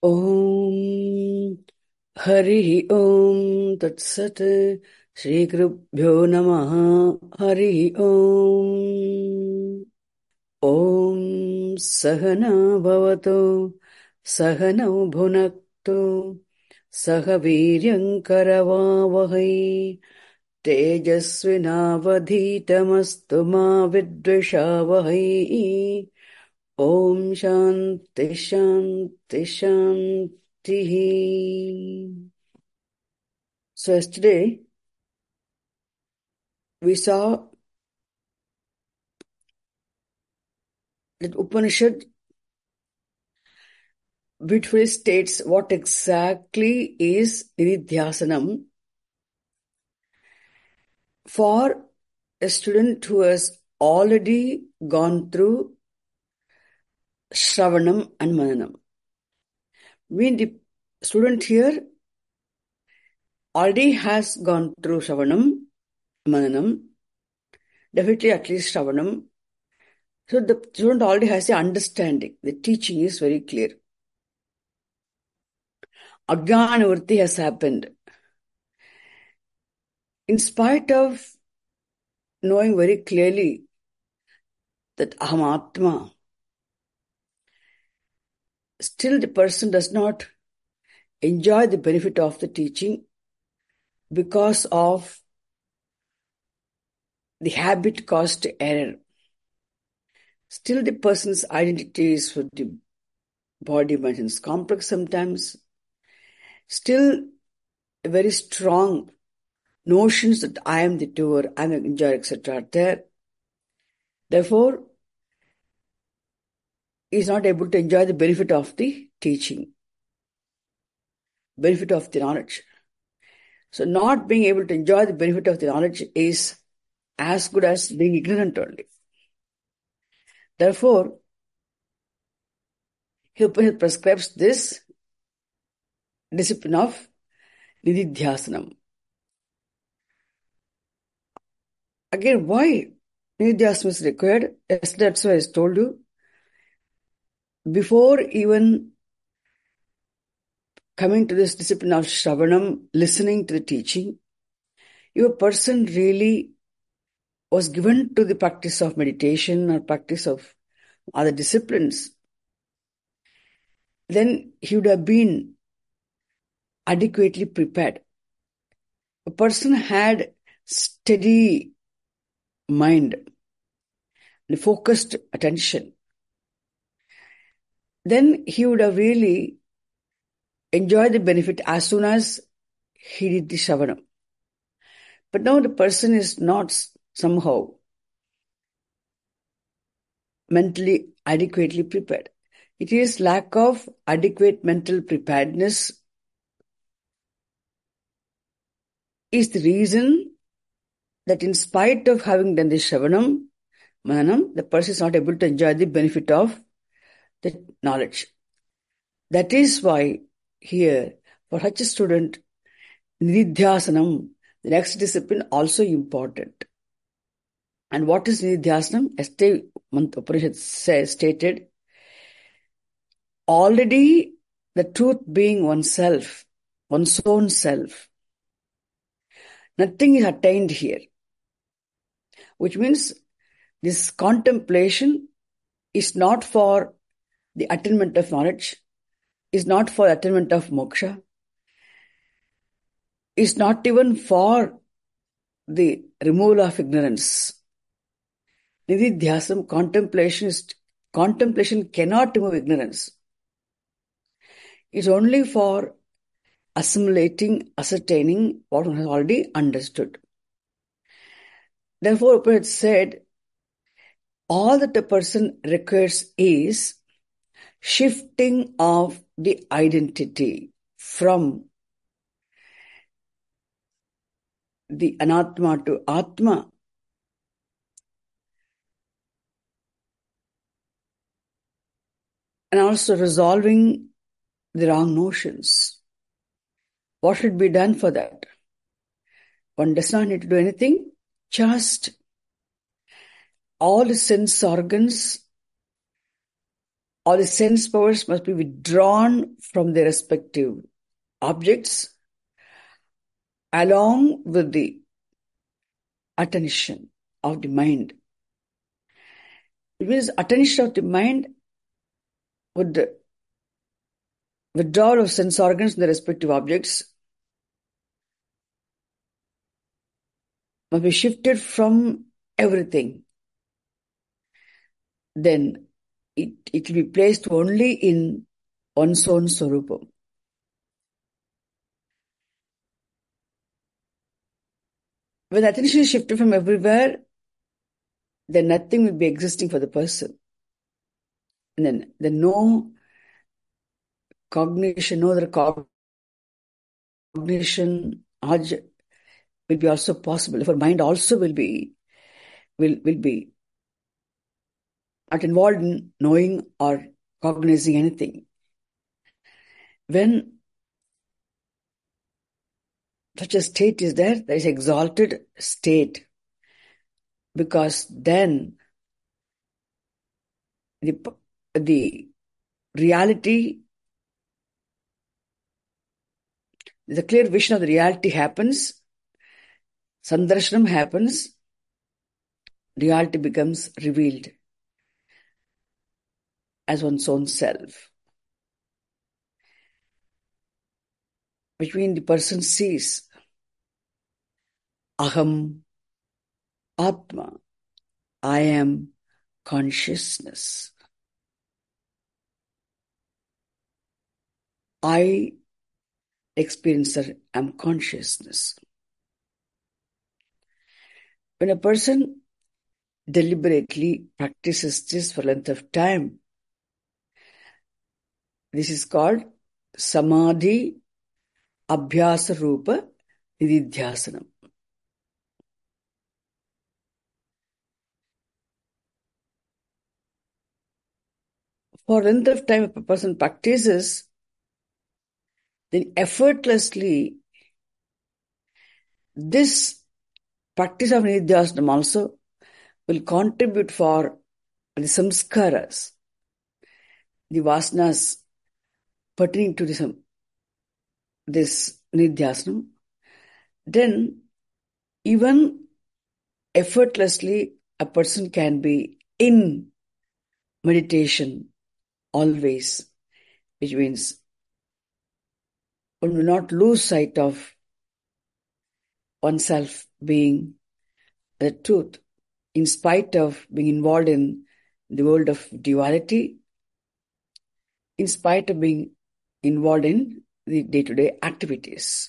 Om Hari Om Tat Sat Shri Gurubhyo Namaha Hari Om Om Sahana Bhavato Sahanau Bhunakto Sahaviryam Karavavahai Tejasvinavadhitamastu ma vidvishavahai Om Shanti Shanti Shanti. So yesterday we saw that Upanishad beautifully states what exactly is Nididhyasanam for a student who has already gone through Shravanam and Mananam. Mean the student here already has gone through Shravanam, Mananam, definitely at least Shravanam. So the student already has the understanding. The teaching is very clear. Ajnanavritti has happened. In spite of knowing very clearly that Aham Atma, still the person does not enjoy the benefit of the teaching because of the habit caused error. Still the person's identity is for the body, mind, and complex sometimes. Still very strong notions that I am the doer, I am the enjoyer, etc. are there. Therefore, he is not able to enjoy the benefit of the teaching, benefit of the knowledge. So not being able to enjoy the benefit of the knowledge is as good as being ignorant only. Therefore, he prescribes this discipline of Nididhyasanam. Again, why Nididhyasanam is required? Yes, that's why I told you. Before even coming to this discipline of Shravanam, listening to the teaching, if a person really was given to the practice of meditation or practice of other disciplines, then he would have been adequately prepared. A person had steady mind and focused attention, then he would have really enjoyed the benefit as soon as he did the Shravanam. But now the person is not somehow mentally adequately prepared. It is lack of adequate mental preparedness is the reason that in spite of having done the Shravanam, Mananam, the person is not able to enjoy the benefit of the knowledge. That is why here, for such a student, Nididhyasanam, the next discipline, also important. And what is Nididhyasanam? Yesterday, Upanishad stated, already the truth being oneself, one's own self. Nothing is attained here. Which means this contemplation is not for the attainment of knowledge, is not for attainment of moksha, is not even for the removal of ignorance. Nididhyasam, contemplation cannot remove ignorance. It's only for assimilating, ascertaining what one has already understood. Therefore, Upanishad said, all that a person requires is shifting of the identity from the anatma to atma, and also resolving the wrong notions. What should be done for that? One does not need to do anything, just all the sense organs All the sense powers must be withdrawn from their respective objects along with the attention of the mind. It means attention of the mind would withdrawal of sense organs from their respective objects must be shifted from everything. Then it will be placed only in one's own Swarupam. When attention is shifted from everywhere, then nothing will be existing for the person. And then no cognition, no other cognition will be also possible. For mind also will be not involved in knowing or cognizing anything. When such a state is there is exalted state, because then the reality, the clear vision of the reality happens, sandarshanam happens, reality becomes revealed as one's own self, which means the person sees aham, atma, I am consciousness. I, experiencer, am consciousness. When a person deliberately practices this for length of time, this is called samadhi abhyasa rupa nididhyasanam. For length of time, if a person practices, then effortlessly this practice of nididhyasanam also will contribute for the samskaras, the vasanas pertaining to this nididhyasanam. Then even effortlessly a person can be in meditation always, which means one will not lose sight of oneself being the truth, in spite of being involved in the world of duality, in spite of being involved in the day-to-day activities.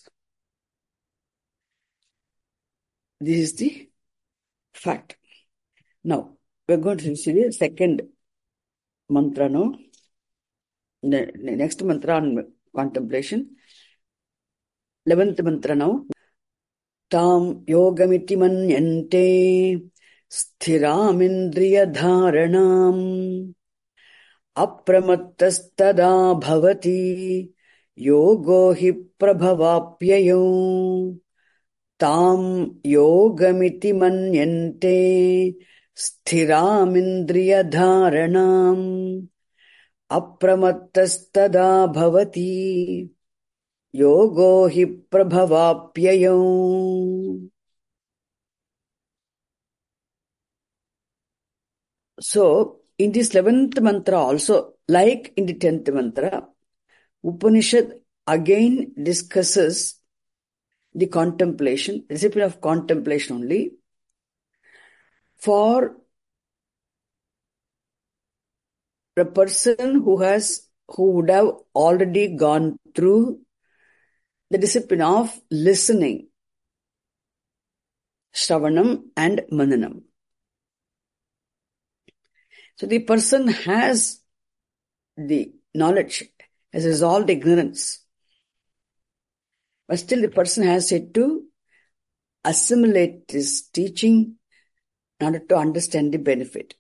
This is the fact. Now, we're going to see the second mantra now. The next mantra on contemplation. 11th mantra now. Tam yogamiti manyante sthiram indriya apramattastada bhavati yogo hi prabhavapyayo. Tam yogamiti manyante sthiram indriya dharanam apramattastada bhavati yogo hi prabhavapyayo. So, in this 11th mantra also, like in the 10th mantra, Upanishad again discusses the contemplation, the discipline of contemplation only, for a person who would have already gone through the discipline of listening, Shravanam and Mananam. So the person has the knowledge, has resolved ignorance, but still the person has yet to assimilate this teaching in order to understand the benefit.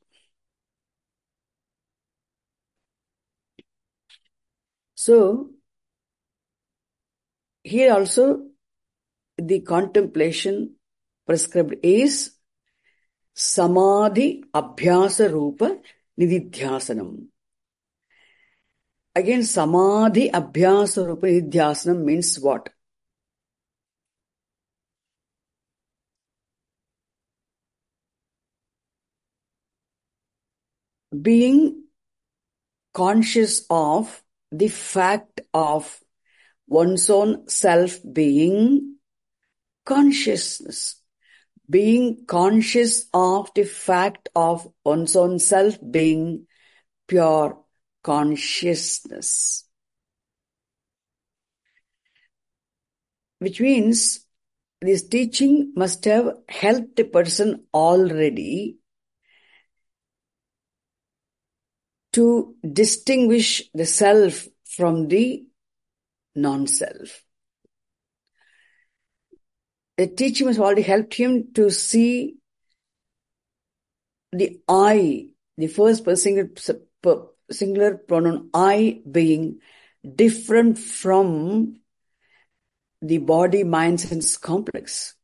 So, here also the contemplation prescribed is samadhi abhyasa rupa nididhyasanam. Again, samadhi abhyasa rupa nidhyasanam means what? Being conscious of the fact of one's own self being consciousness. Being conscious of the fact of one's own self being pure consciousness. Which means this teaching must have helped the person already to distinguish the self from the non-self. The teaching has already helped him to see the I, the first person singular pronoun I being different from the body, mind, sense complex.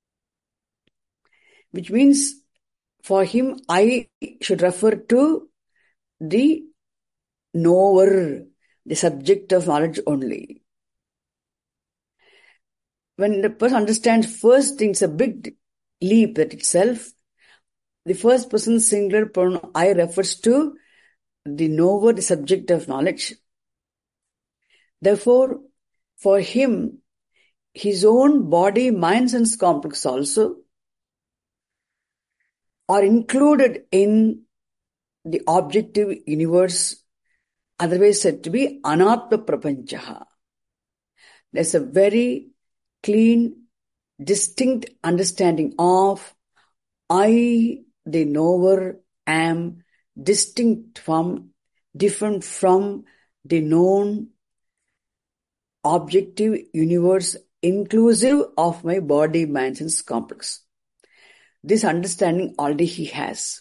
Which means for him, I should refer to the knower, the subject of knowledge only. When the person understands first thing, it's a big leap that itself. The first person singular pronoun I refers to the knower, the subject of knowledge. Therefore, for him, his own body, mind, sense complex also are included in the objective universe, otherwise said to be anatma prapanchaha. There's a very clean, distinct understanding of I, the knower, am distinct from, different from the known objective universe, inclusive of my body, mind, sense complex. This understanding already he has.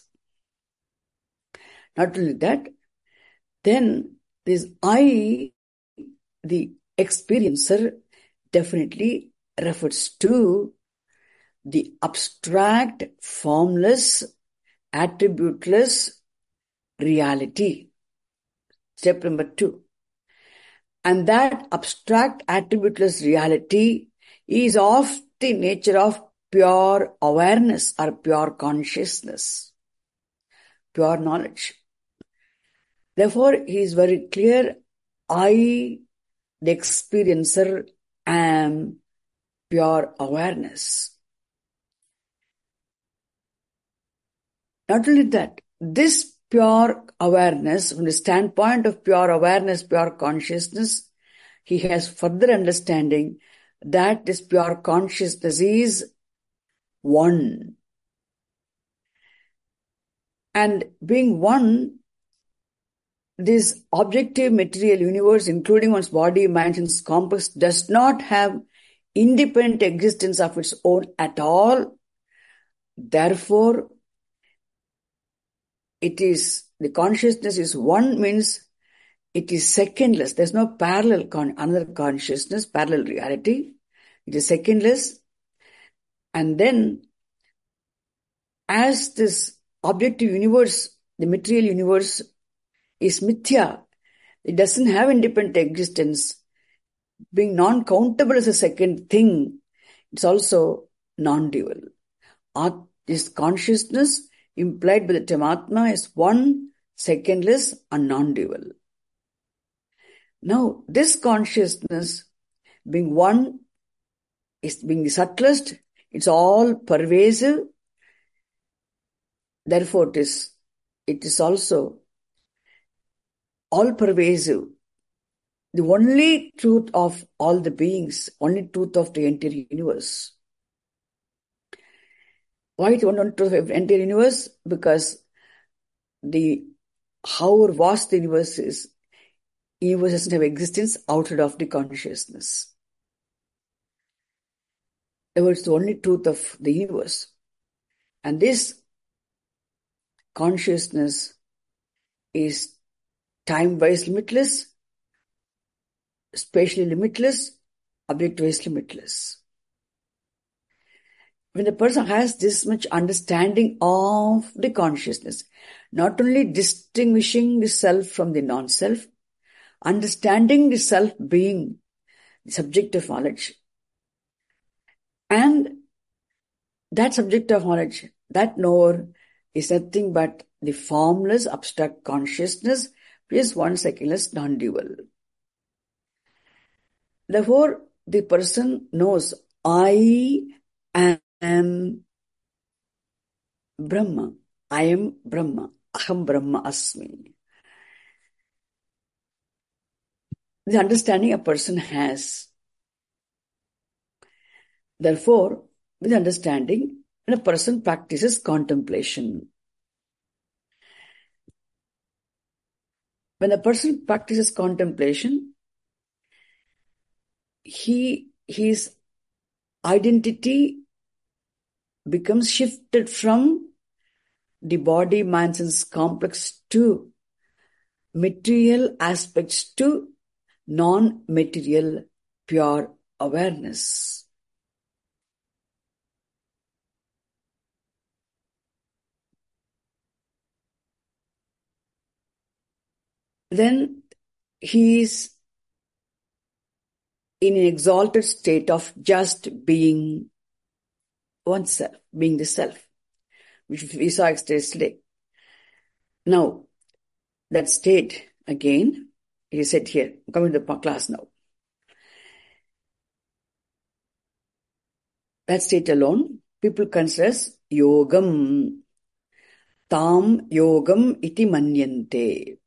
Not only that, then this I, the experiencer, definitely refers to the abstract, formless, attributeless reality. Step number 2. And that abstract, attributeless reality is of the nature of pure awareness or pure consciousness, pure knowledge. Therefore, he is very clear, I, the experiencer, am pure awareness. Not only that, this pure awareness, from the standpoint of pure awareness, pure consciousness, he has further understanding that this pure consciousness is one. And being one, this objective material universe, including one's body, mind, and complex, does not have independent existence of its own at all. Therefore, it is, the consciousness is one, means it is secondless. There's no parallel, another consciousness, parallel reality. It is secondless. And then, as this objective universe, the material universe, is mithya, it doesn't have independent existence. Being non-countable as a second thing, it's also non-dual. This consciousness implied by the term Atma is one, secondless, and non-dual. Now, this consciousness, being one, is being the subtlest, it's all pervasive. Therefore, it is also all pervasive. The only truth of all the beings, only truth of the entire universe. Why it only truth of the entire universe? Because however vast the universe is, universe doesn't have existence outside of the consciousness. Therefore, it's the only truth of the universe. And this consciousness is time-wise limitless, spatially limitless, object-wise limitless. When the person has this much understanding of the consciousness, not only distinguishing the self from the non-self, understanding the self being the subject of knowledge. And that subject of knowledge, that knower, is nothing but the formless abstract consciousness, which is one secondless non-dual. Therefore, the person knows, I am Brahma. I am Brahma. Aham Brahma Asmi. The understanding a person has. Therefore, with understanding, when a person practices contemplation. When a person practices contemplation, his identity becomes shifted from the body, mind, sense complex to material aspects to non-material pure awareness. Then he is in an exalted state of just being oneself, being the self, which we saw yesterday. Now, that state, again, he said here, I'm coming to the class now. That state alone, people consider as yogam. Tam yogam iti manyante.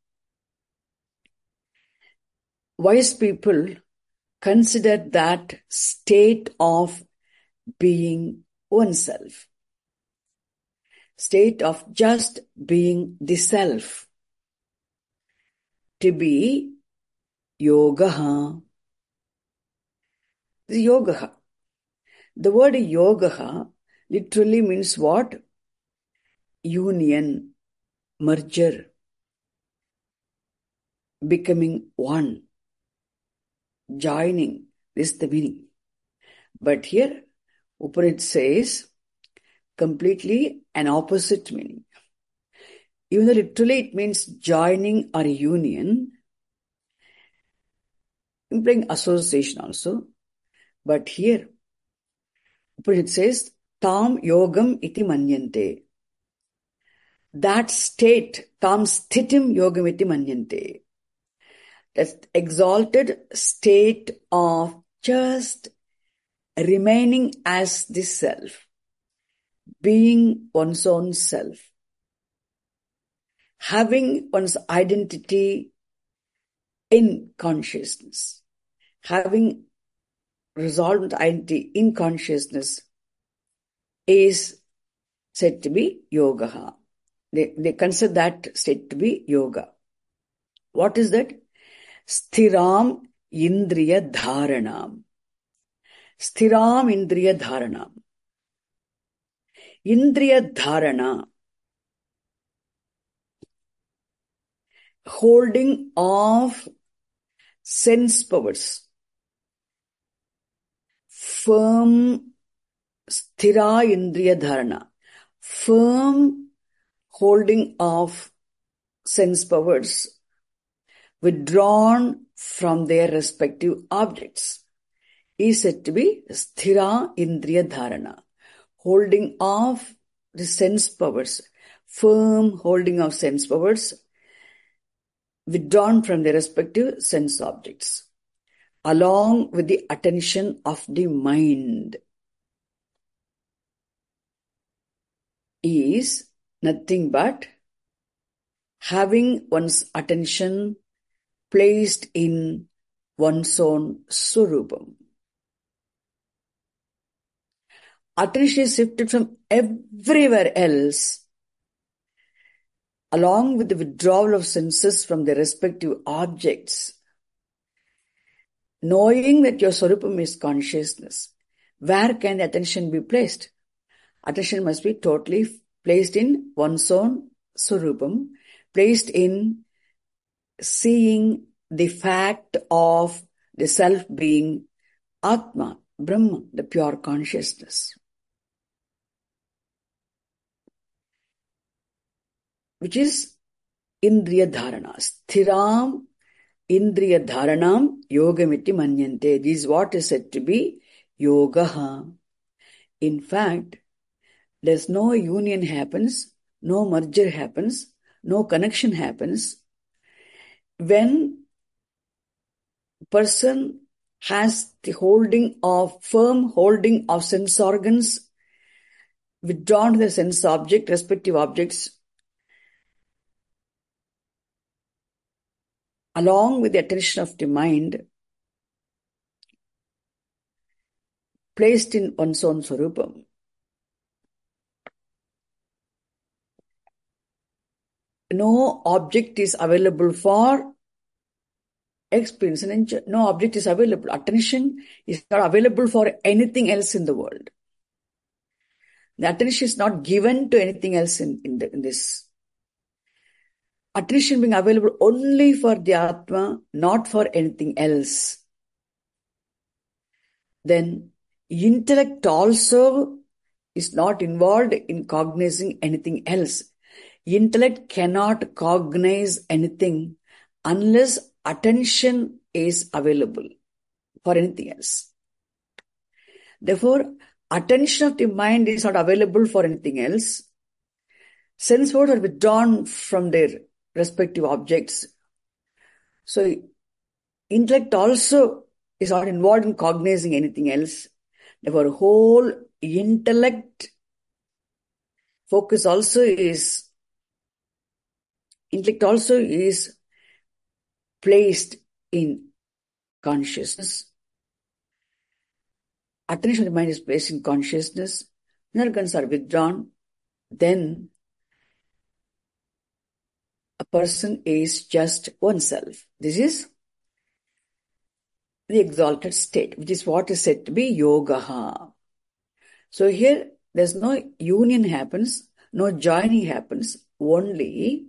Wise people consider that state of being oneself, state of just being the self, to be yogaha. The yogaha. The word yogaha literally means what? Union, merger, becoming one, joining. This is the meaning. But here, Upanishad says completely an opposite meaning. Even though literally it means joining or union, implying association also. But here, Upanishad says, tam yogam iti manyante. That state, tam sthitim yogam iti manyante. That exalted state of just remaining as the self, being one's own self, having one's identity in consciousness, having resolved identity in consciousness is said to be yoga. They consider that state to be yoga. What is that? Sthiram indriya dharanam. Sthiram indriya dharanam. Indriya dharana, holding of sense powers, firm, sthira indriya dharana, firm holding of sense powers withdrawn from their respective objects is said to be sthira indriya dharana, holding of the sense powers, firm holding of sense powers withdrawn from their respective sense objects, along with the attention of the mind, is nothing but having one's attention placed in one's own Swarupam. Attention is shifted from everywhere else, along with the withdrawal of senses from their respective objects. Knowing that your Swarupam is consciousness, where can the attention be placed? Attention must be totally placed in one's own Swarupam, placed in seeing the fact of the self being Atma, Brahma, the pure consciousness, which is Indriya Dharana. Sthiram Indriya dharanam yogamiti manyante. This is what is said to be yoga. In fact, there's no union happens, no merger happens, no connection happens when person has the firm holding of sense organs withdrawn to the sense object, respective objects, along with the attention of the mind placed in one's own Swarupam. No object is available for experience and enjoy. No object is available. Attention is not available for anything else in the world. The attention is not given to anything else in this. Attention being available only for the Atma, not for anything else. Then intellect also is not involved in cognizing anything else. Intellect cannot cognize anything unless attention is available for anything else. Therefore, attention of the mind is not available for anything else. Sense modes are withdrawn from their respective objects. So, intellect also is not involved in cognizing anything else. Therefore, whole intellect focus also is, intellect also is placed in consciousness. Attention of the mind is placed in consciousness. Organs are withdrawn. Then a person is just oneself. This is the exalted state, which is what is said to be yoga. So here there's no union happens, no joining happens, only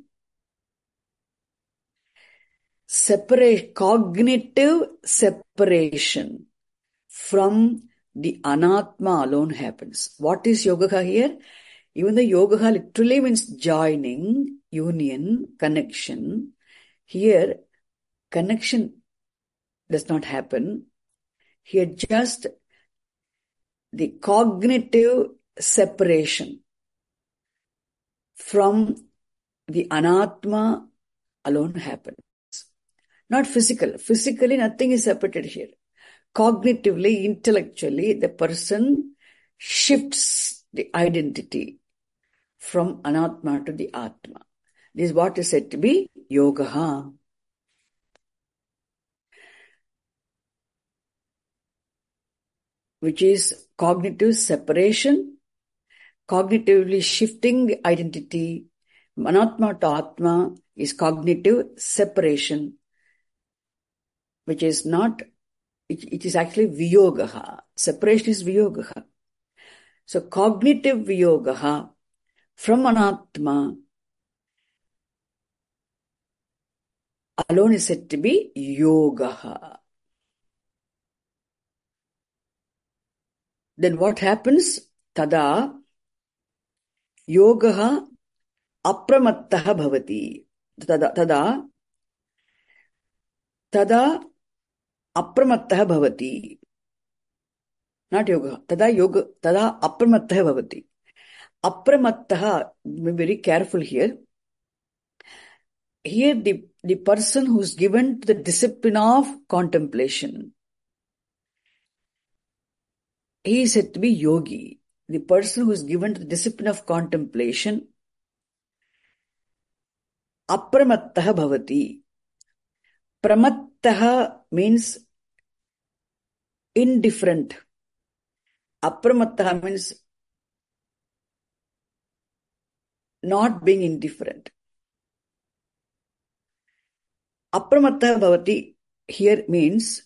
cognitive separation from the anatma alone happens. What is yoga here? Even though yoga literally means joining, union, connection, here connection does not happen. Here just the cognitive separation from the anatma alone happens. Not physical. Physically nothing is separated here. Cognitively, intellectually, the person shifts the identity from anatma to the atma. This is what is said to be yoga. Which is cognitive separation, cognitively shifting the identity. Anatma to atma is cognitive separation, which is not, it is actually viyoga. Separation is viyoga. So cognitive viyoga from anatma alone is said to be yoga. Then what happens? Tada yoga apramattaha bhavati. Tada apramattaha bhavati. Not yoga. Tada apramattaha bhavati. Apramattaha, be very careful here. Here the person who's given to the discipline of contemplation, he is said to be yogi. The person who is given to the discipline of contemplation, apramattaha bhavati. Pramattaha means indifferent. Apramattaha means not being indifferent. Apramattaha bhavati here means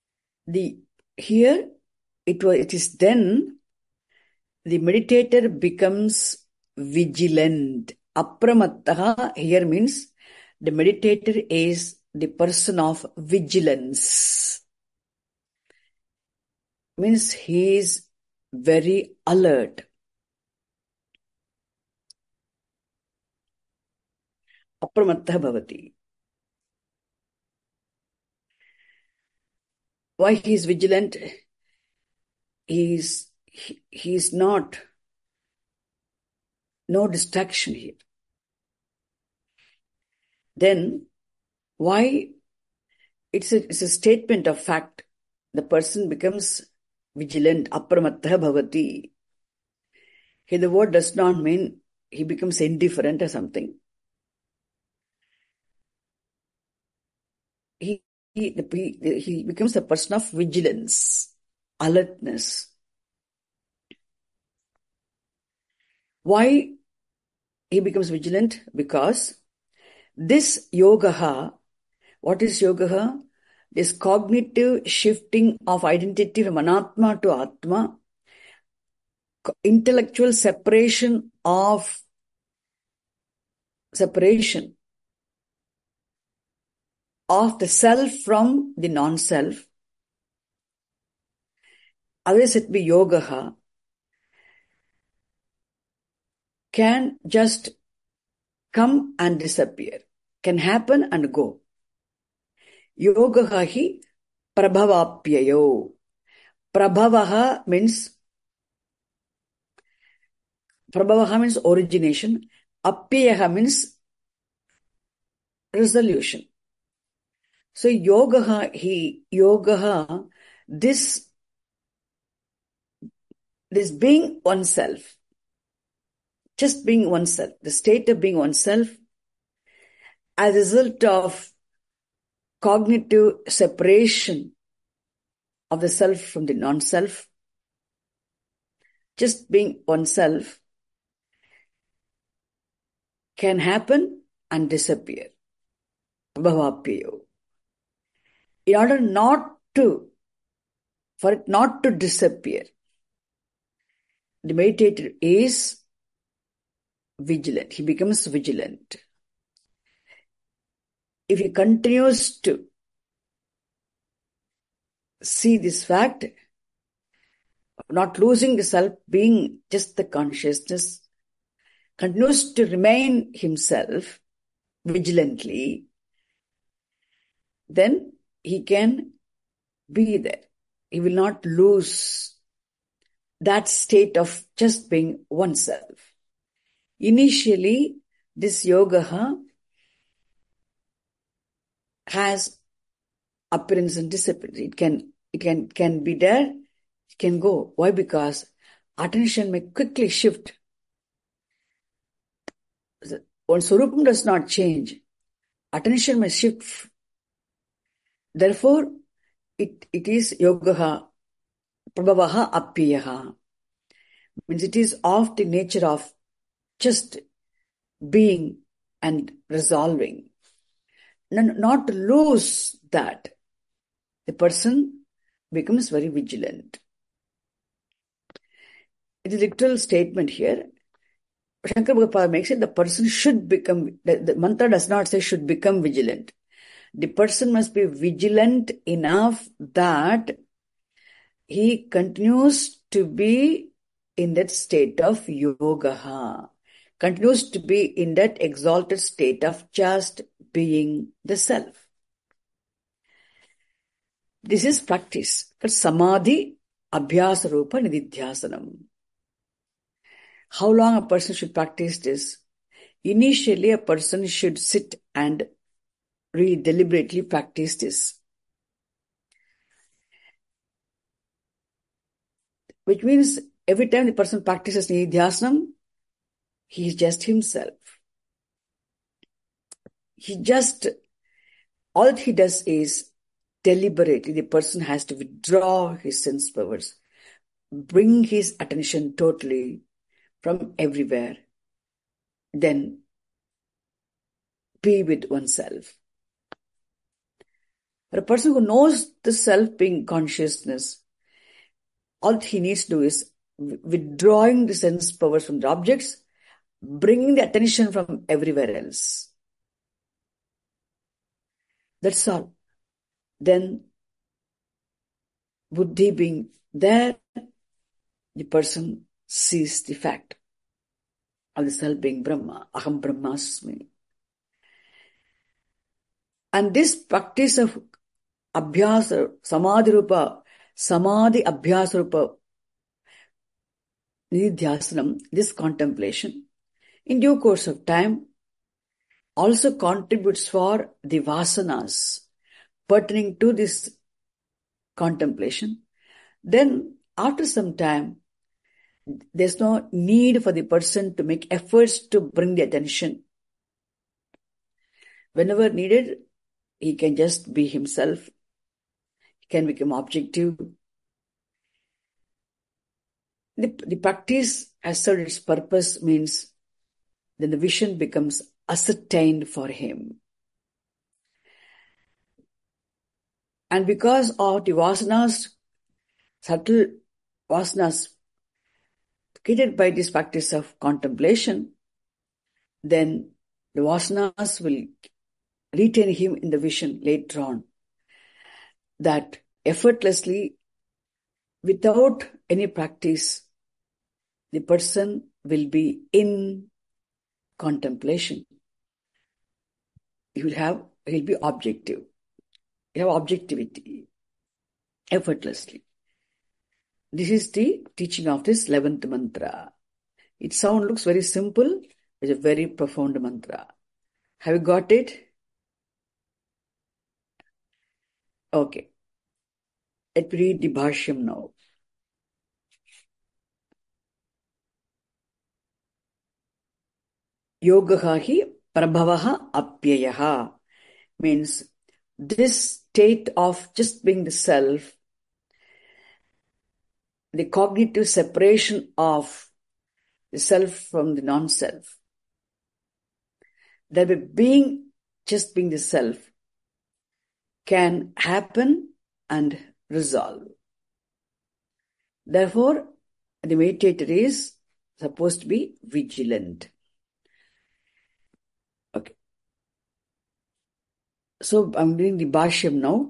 it is then the meditator becomes vigilant. Apramattaha here means the meditator is the person of vigilance. Means he is very alert. Apramattaha bhavati. Why he is vigilant? He's not, no distraction here. Then why it's a statement of fact. The person becomes vigilant, apramattah bhavati. Here the word does not mean he becomes indifferent or something. He becomes a person of vigilance, alertness. Why he becomes vigilant? Because this yogaha, what is yogaha? This cognitive shifting of identity from anatma to atma, intellectual separation of the self from the non-self. Otherwise it be yogaha, can just come and disappear, can happen and go. Yogaha hi prabhavapyayo. Prabhavaha means origination. Apyaha means resolution. So yogaha, this being oneself, just being oneself, the state of being oneself as a result of cognitive separation of the self from the non-self, just being oneself can happen and disappear. Prabhavapyayo. In order for it not to disappear, the meditator is vigilant. He becomes vigilant. If he continues to see this fact, not losing the self, being just the consciousness, continues to remain himself vigilantly, then he can be there. He will not lose that state of just being oneself. Initially, this yoga has appearance and disappearance. It can be there, it can go. Why? Because attention may quickly shift. One Swarupam does not change. Attention may shift. Therefore, it is yogaha, prabhavaha, apyaha. Means it is of the nature of just being and resolving. Not to lose that, the person becomes very vigilant. It is a literal statement here. Shankar Bhagavad makes it the person should become, the mantra does not say should become vigilant. The person must be vigilant enough that he continues to be in that state of yoga, continues to be in that exalted state of just being the self. This is practice. But samadhi abhyasa rupa nididhyasanam. How long a person should practice this? Initially, a person should sit and really deliberately practice this. Which means every time the person practices nididhyasanam, he is just himself. All he does is deliberately, the person has to withdraw his sense powers, bring his attention totally from everywhere, then be with oneself. For a person who knows the self being consciousness, all he needs to do is withdrawing the sense powers from the objects, bringing the attention from everywhere else. That's all. Then, buddhi being there, the person sees the fact of the self being Brahma, aham brahmasmi. And this practice of abhyasa, samadhi rupa, samadhi abhyasa rupa nidhyasanam, this contemplation, in due course of time, also contributes for the vasanas pertaining to this contemplation. Then, after some time, there's no need for the person to make efforts to bring the attention. Whenever needed, he can just be himself. He can become objective. The practice has served its purpose means then the vision becomes ascertained for him. And because of the vasanas, subtle vasanas created by this practice of contemplation, then the vasanas will retain him in the vision later on. That effortlessly, without any practice, the person will be in contemplation. He'll be objective. He'll have objectivity effortlessly. This is the teaching of this 11th mantra. It looks very simple. It's a very profound mantra. Have you got it? Okay. Let me read the Bhashyam now. Yogaha hi prabhavaha apyayaha means this state of just being the self, the cognitive separation of the self from the non-self, that just being the self can happen and resolve. Therefore, the meditator is supposed to be vigilant. Okay. So I'm doing the Bhashyam now.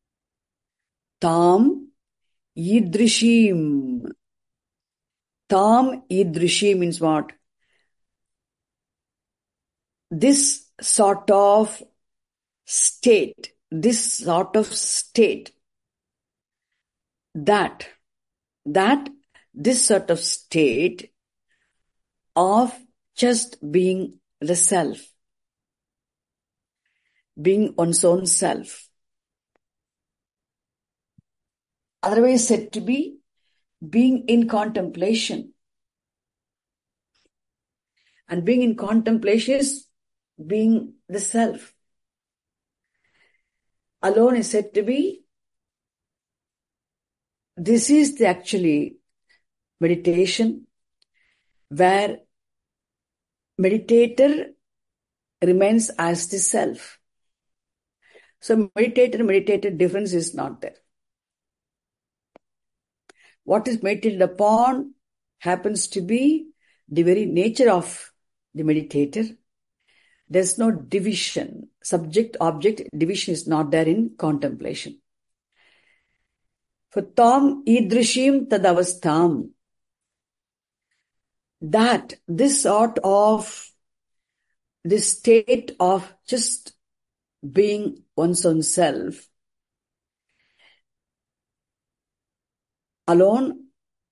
Tam idrishim. Tam idrishi means what? This sort of state, this sort of state of just being the self, being one's own self, otherwise said to be being in contemplation. And being in contemplation is being the self. Alone is said to be, this is the actually meditation where meditator remains as the self. So meditator difference is not there. What is meditated upon happens to be the very nature of the meditator. There's no division. Subject-object division is not there in contemplation. For tam idrishim tadavastham, that this sort of, this state of just being one's own self alone,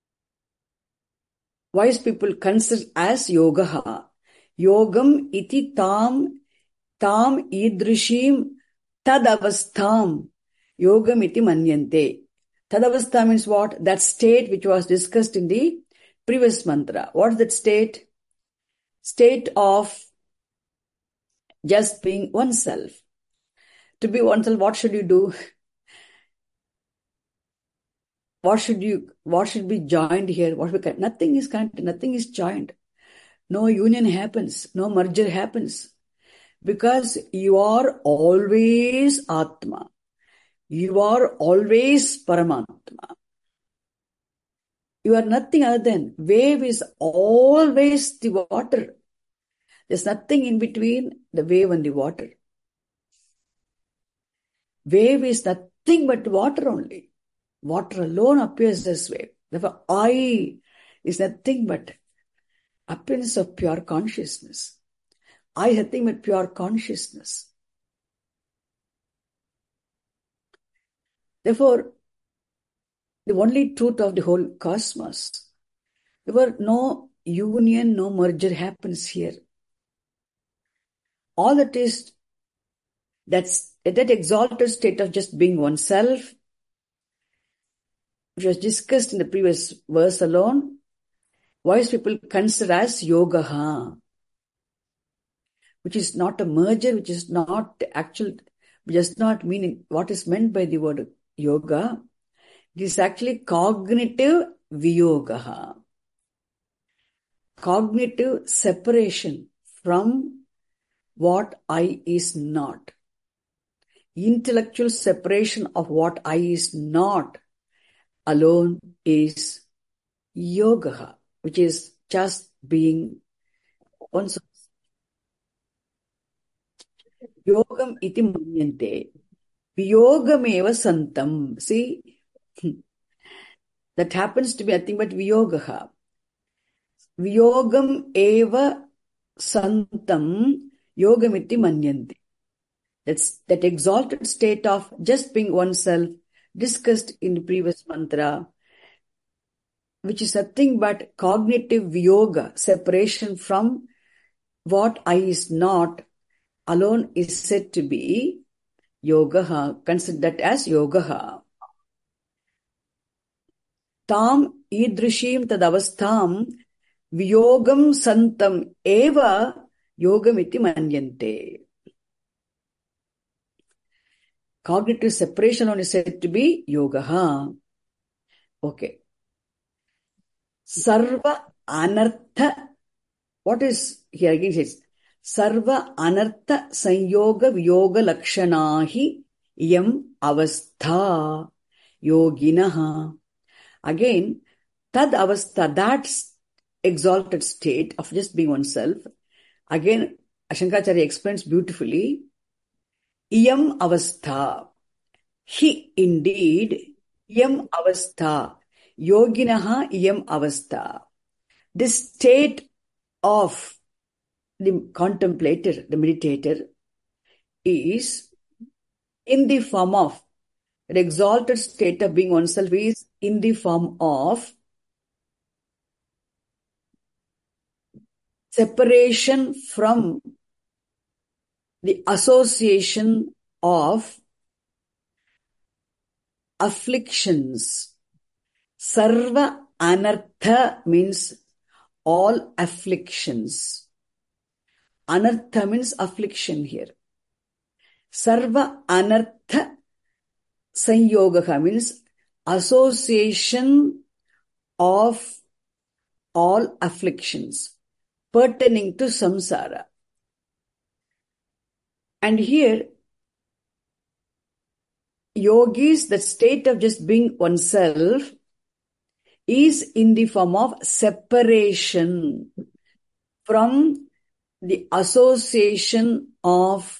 wise people consider as yogaha. Yogam iti tam idrishim tadavastham yogam iti manyante. Tadavastha means what? That state which was discussed in the previous mantra. What is that state? State of just being oneself. To be oneself, what should you do? What should be joined here? Nothing is connected, nothing is joined. No union happens, no merger happens. Because you are always Atma. You are always Paramatma. You are nothing other than, wave is always the water. There's nothing in between the wave and the water. Wave is nothing but water only. Water alone appears this way. Therefore, I is nothing but appearance of pure consciousness. I is nothing but pure consciousness. Therefore, the only truth of the whole cosmos. There were no union, no merger happens here. All that is, that exalted state of just being oneself, which was discussed in the previous verse alone, wise people consider as yoga, which is not a merger, which is not the actual, which does not mean what is meant by the word yoga. It is actually cognitive viyoga, cognitive separation from what I is not. Intellectual separation of what I is not alone is yoga, which is just being one's. Yogam iti manyante. Viyogameva santam. See, that happens to be nothing but viyogaha. Viyogam eva santam yogamiti manyante. That's that exalted state of just being oneself, discussed in the previous mantra, which is nothing but cognitive viyoga, separation from what I is not, alone is said to be yogaha. Consider that as yogaha. Tam idrishim tadavastham viyogam santam eva yogamiti manyante. Cognitive separation on is said to be yogaha. Okay. Sarva anartha. What is here again? It says Sarva anartha sanyoga viyoga lakshanahi yam avastha yoginaha. Again, tad avastha, that exalted state of just being oneself. Again, Shankaracharya explains beautifully. Iyam avastha. He indeed, iyam avastha. Yoginaha iyam avastha. This state of the contemplator, the meditator, is in the form of, the exalted state of being oneself is in the form of separation from the association of afflictions. Sarva anartha means all afflictions. Anartha means affliction here. Sarva anartha sanyoga means association of all afflictions pertaining to samsara. And here, yogis, the state of just being oneself, is in the form of separation from the association of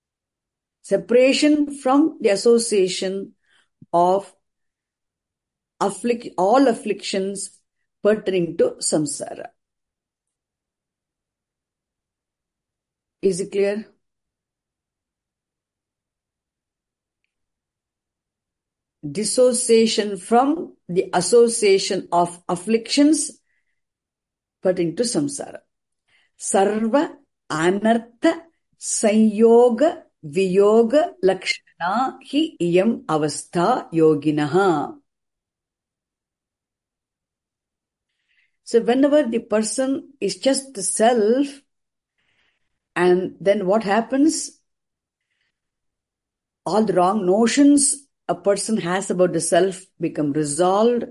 all afflictions pertaining to samsara. Is it clear? Dissociation from the association of afflictions pertaining to samsara. Sarva anartha sanyoga viyoga lakshana hi iyam avastha yoginaha. So whenever the person is just the self, and then what happens? All the wrong notions a person has about the self become resolved.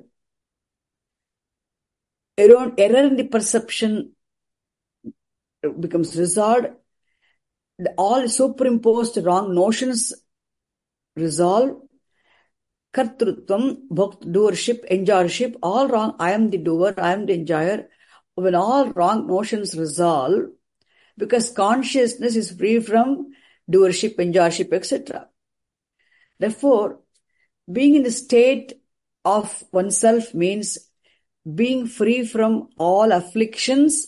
Error in the perception becomes resolved. All superimposed wrong notions resolve. Kartrutvam, doership, enjoyership, all wrong. I am the doer, I am the enjoyer. When all wrong notions resolve, because consciousness is free from doership, enjoyership, etc. Therefore, being in the state of oneself means being free from all afflictions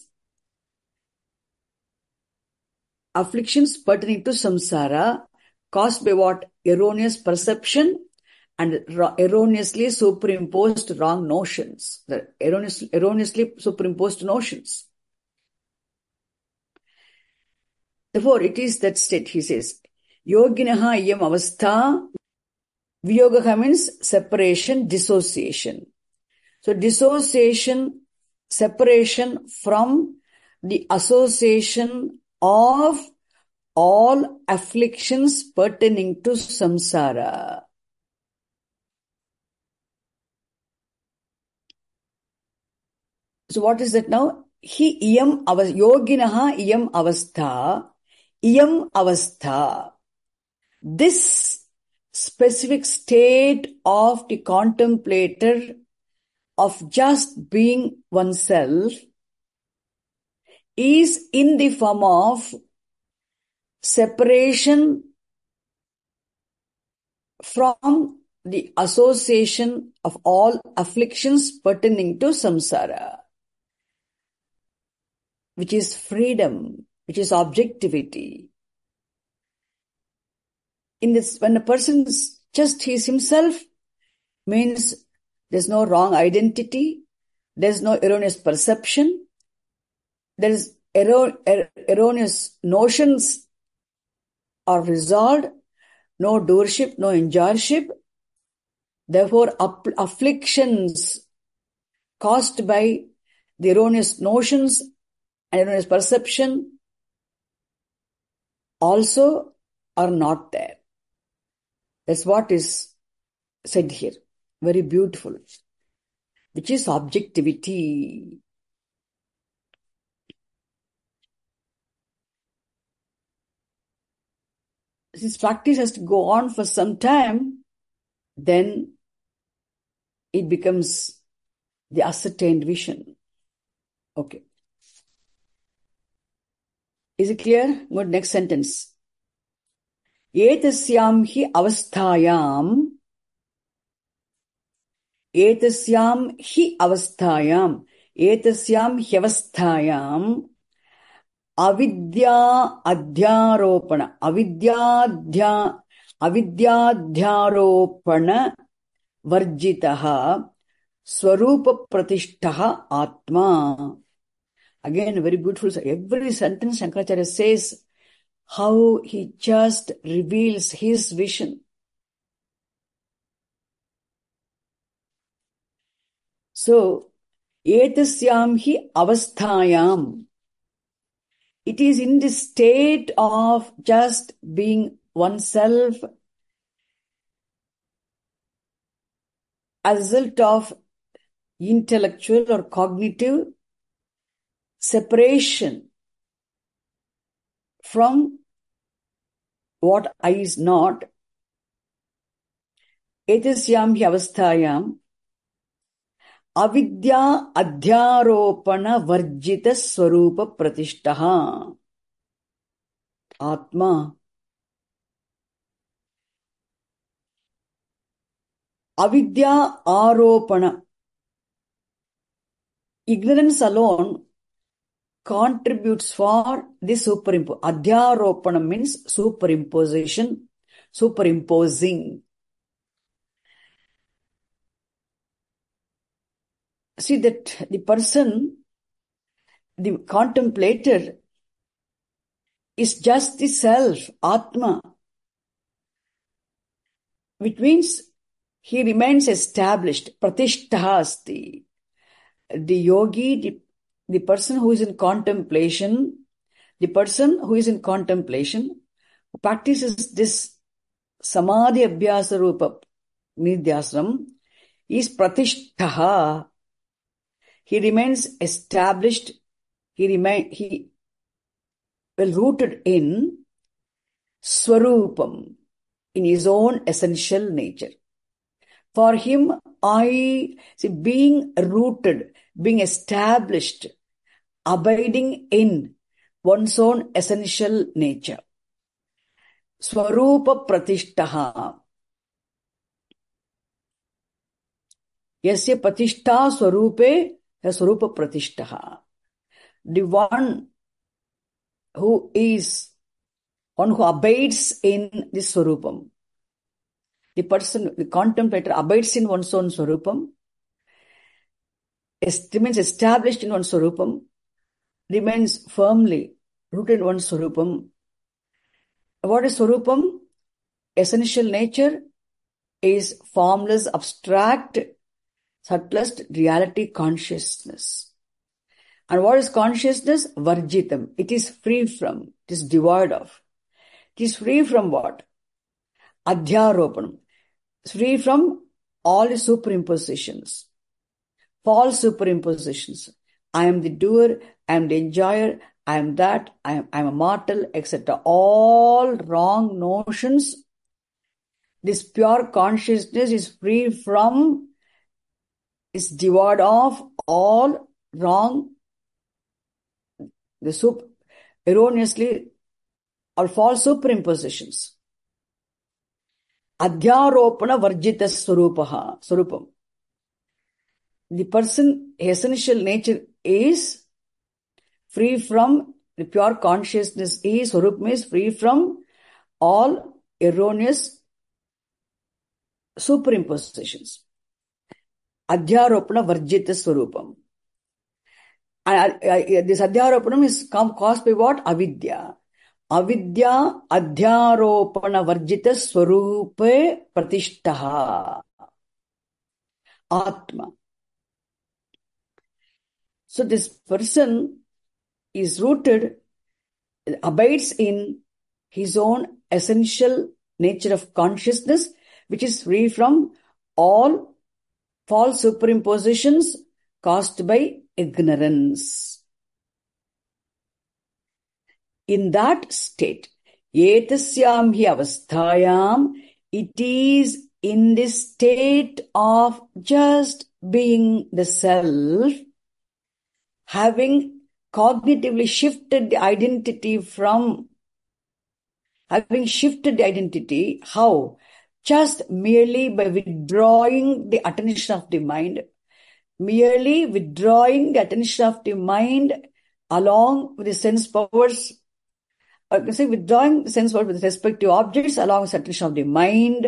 pertaining to samsara, caused by what? Erroneous perception and erroneously superimposed wrong notions, the erroneously superimposed notions. Therefore, it is that state, he says, Yoginaha iyam avastha. Viyogaha means separation, dissociation. So dissociation, separation from the association of all afflictions pertaining to samsara. So what is that now? Yoginaha iyam avastha. This specific state of the contemplator of just being oneself is in the form of separation from the association of all afflictions pertaining to samsara, which is freedom, which is objectivity. In this, when a person just is himself, means there's no wrong identity, there's no erroneous perception, there is erroneous notions are resolved, no doership, no enjoyership. Therefore, afflictions caused by the erroneous notions and erroneous perception also are not there. That's what is said here. Very beautiful. Which is objectivity. This practice has to go on for some time, then it becomes the ascertained vision. Okay. Is it clear? Good, next sentence. Etasyam hi avasthayam. Etasyam hi avasthayam. Etasyam hyavasthayam. Avidya adhyaropana. Avidyadhyaropana varjitaha. Swarupa pratishtaha atma. Again, very beautiful. Every sentence Shankaracharya says how he just reveals his vision. So, etasyam hi avasthayam. It is in the state of just being oneself as a result of intellectual or cognitive separation from what I is not. Etasyam hi avasthayam avidya adhyaropana varjita swarupa pratishtaha atma. Avidya aropana. Ignorance alone contributes for the superimposition. Adhyaropana means superimposition, superimposing. See that the person, the contemplator, is just the self, Atma, which means he remains established, pratishtha asti. The yogi, the person who is in contemplation, who practices this samadhi abhyasa rupa nidhyasam, is pratishtha. He remains established, he well rooted in Swarupam, in his own essential nature. For him, being rooted, being established, abiding in one's own essential nature. Swarupa pratishtaha. Yasya pratishta swarupe, swarupa pratishtaha. The one who abides in this swarupam, The person, the contemplator, abides in one's own Swarupam, remains established in one's Swarupam, remains firmly rooted in one's Swarupam. What is Swarupam? Essential nature is formless, abstract, subtlest reality consciousness. And what is consciousness? Varjitam. It is free from, it is devoid of. It is free from what? Adhyaropanam. It's free from all the superimpositions, false superimpositions. I am the doer, I am the enjoyer, I am that, I am a mortal, etc. All wrong notions. This pure consciousness is free from, is devoid of all wrong, erroneously or false superimpositions. Adhyaropana varjita swarupam. The person, essential nature is free from, the pure consciousness is, Swarupam is free from all erroneous superimpositions. Adhyaropana varjita swarupam. And this adhyaropanam is caused by what? Avidya. Avidya adhyaropana varjita swarupe pratishtaha. Atma. So this person is rooted, abides in his own essential nature of consciousness, which is free from all false superimpositions caused by ignorance. In that state, etasyam hi avasthayam, it is in this state of just being the self, having cognitively shifted the identity from, having shifted the identity, how? Just merely by withdrawing the attention of the mind, merely withdrawing the attention of the mind along with the sense powers, or you can say withdrawing the sense powers with respect to objects along with the attention of the mind,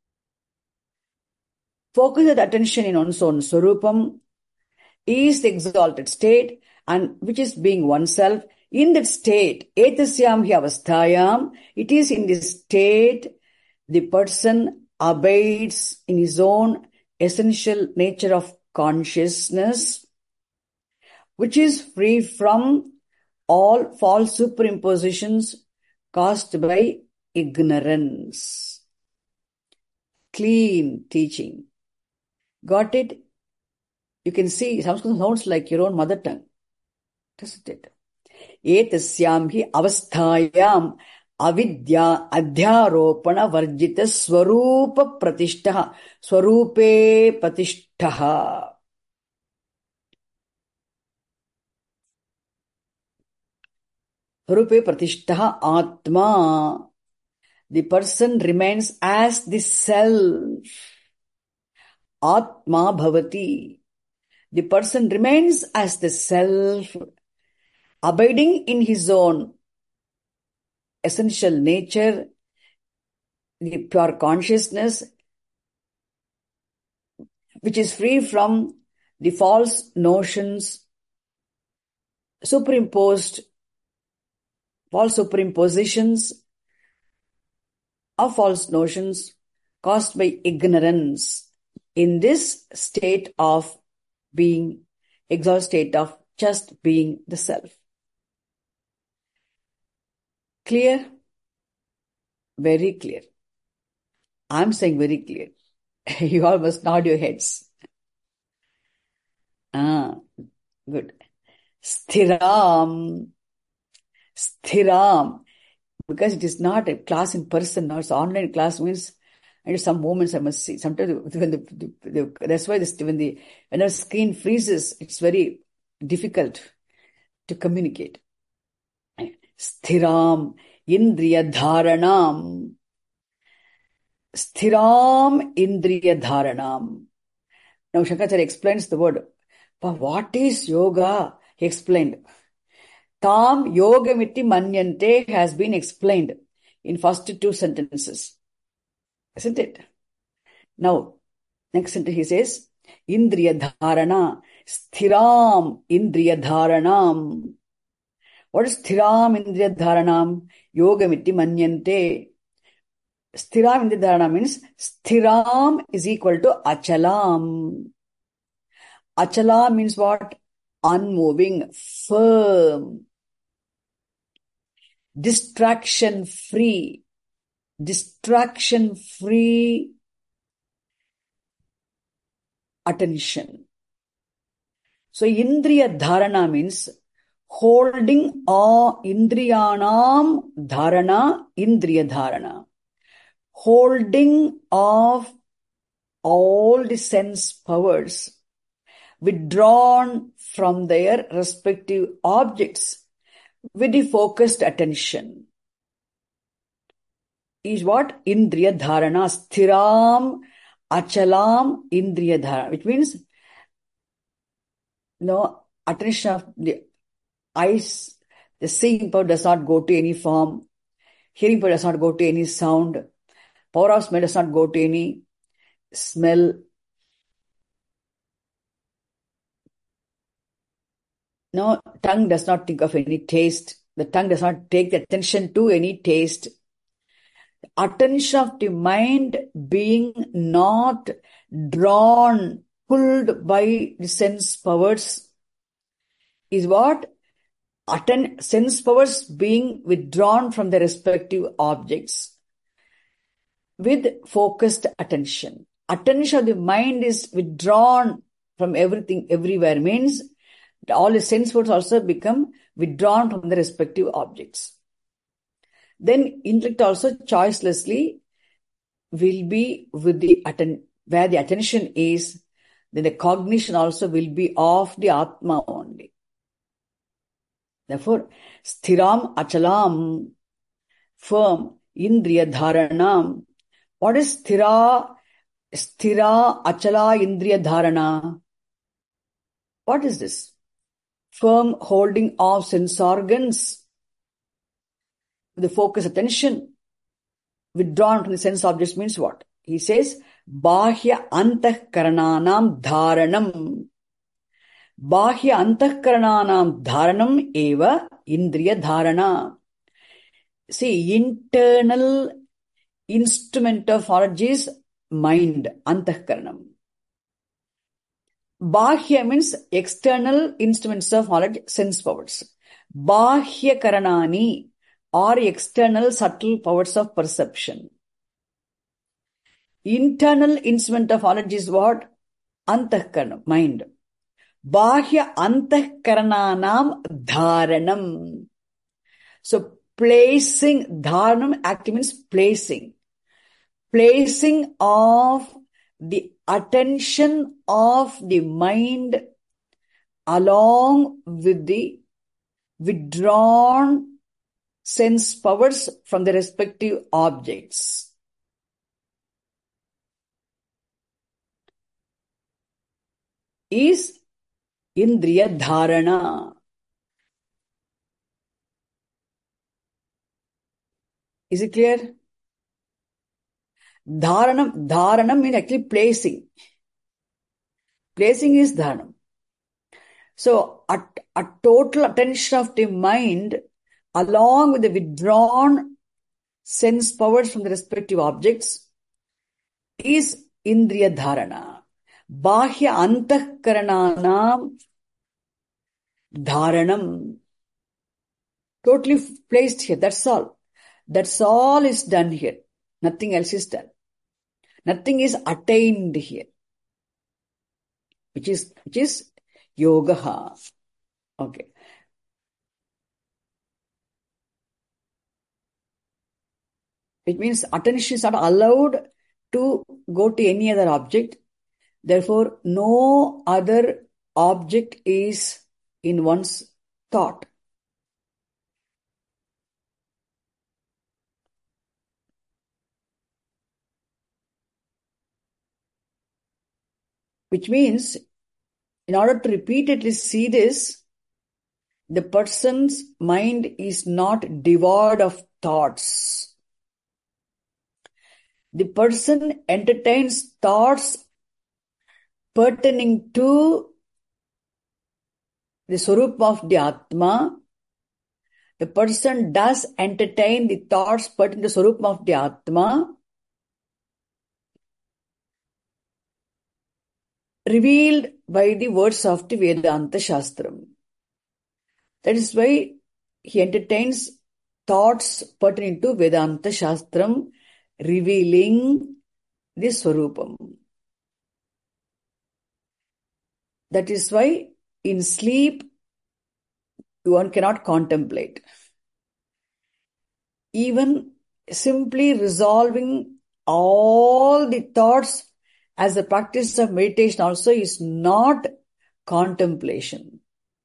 focus the attention in one's own Swarupam, is the exalted state, and which is being oneself. In that state, etasyam hi avasthayam, it is in this state the person abides in his own essential nature of consciousness, which is free from all false superimpositions caused by ignorance. Clean teaching. Got it? You can see Sanskrit sounds like your own mother tongue, doesn't it? Etasyam hi avasthayam avidya adhyaropana varjita swarupa pratishtaha. Swarupe pratishtaha. Swarupe pratishtaha atma. The person remains as the self. Atma bhavati. The person remains as the self, abiding in his own essential nature, the pure consciousness, which is free from the false notions, false superimpositions of false notions caused by ignorance. In this state of being, exalted state of just being the self. Clear? Very clear. I'm saying very clear. You all must nod your heads. Good. Sthiram. Because it is not a class in person, now it's online class, means and some moments I must see. Sometimes when that's why when the screen freezes, it's very difficult to communicate. Sthiram indriya dharanam. Sthiram indriya dharanam. Now Shankaracharya explains the word. But what is yoga? He explained. Tam yogamiti manyante has been explained in first two sentences. Isn't it? Now, next sentence he says, Indriya dharana, sthiram indriya dharanam. What is sthiram indriya dharanam? Yogamiti manyante. Sthiram indriya dharanam means sthiram is equal to achalam. Achala means what? Unmoving, firm, distraction-free attention. So, Indriya Dharana means holding Indriyanam Dharana, Indriya Dharana. Holding of all the sense powers withdrawn from their respective objects with the focused attention is what? Indriya Dharana, Sthiram, Achalam, Indriya Dharana, which means attention of the eyes, the seeing power does not go to any form, hearing power does not go to any sound, power of smell does not go to any smell. No, tongue does not think of any taste. The tongue does not take the attention to any taste. Attention of the mind being not drawn, pulled by the sense powers is what? Sense powers being withdrawn from their respective objects with focused attention. Attention of the mind is withdrawn from everything, everywhere, means all the sense powers also become withdrawn from the respective objects. Then intellect also choicelessly will be with the where the attention is, then the cognition also will be of the Atma only. Therefore, sthiram achalam, firm, indriya dharanam. What is sthira achala indriya dharana? What is this? Firm holding of sense organs, the focus attention withdrawn from the sense objects means what? He says, bahya antahkarananam dharanam. Bahya antahkarananam dharanam eva indriya dharana. See, internal instrument of knowledge is mind, antahkaranam. Bahya means external instruments of knowledge, sense powers. Bahya karanani or external subtle powers of perception. Internal instrument of knowledge is what? Antahkarana, mind. Bahya antahkarananam dharanam. So placing, dharanam actually means placing. Placing of the attention of the mind along with the withdrawn sense powers from the respective objects. Is indriya dharana. Is it clear? Dharanam means actually placing. Placing is dharanam. So, a total attention of the mind along with the withdrawn sense powers from the respective objects is indriya dharana. Bahya antahkarananam dharanam. Totally placed here, that's all. That's all is done here. Nothing else is done. Nothing is attained here. Which is yoga. Okay. It means attention is not allowed to go to any other object. Therefore, no other object is in one's thought. Which means, in order to repeatedly see this, the person's mind is not devoid of thoughts. the person entertains thoughts pertaining to the Swarup of the Atma. The person does entertain the thoughts pertaining to the Swarup of the Atma, revealed by the words of the Vedanta Shastram. That is why he entertains thoughts pertaining to Vedanta Shastram, revealing the Swarupam. That is why in sleep one cannot contemplate. Even simply resolving all the thoughts as a practice of meditation also is not contemplation.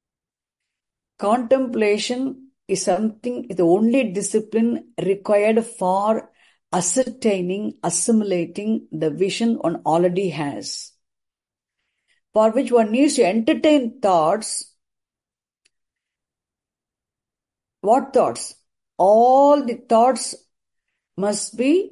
Contemplation is the only discipline required for ascertaining, assimilating the vision one already has, for which one needs to entertain thoughts. What thoughts? All the thoughts must be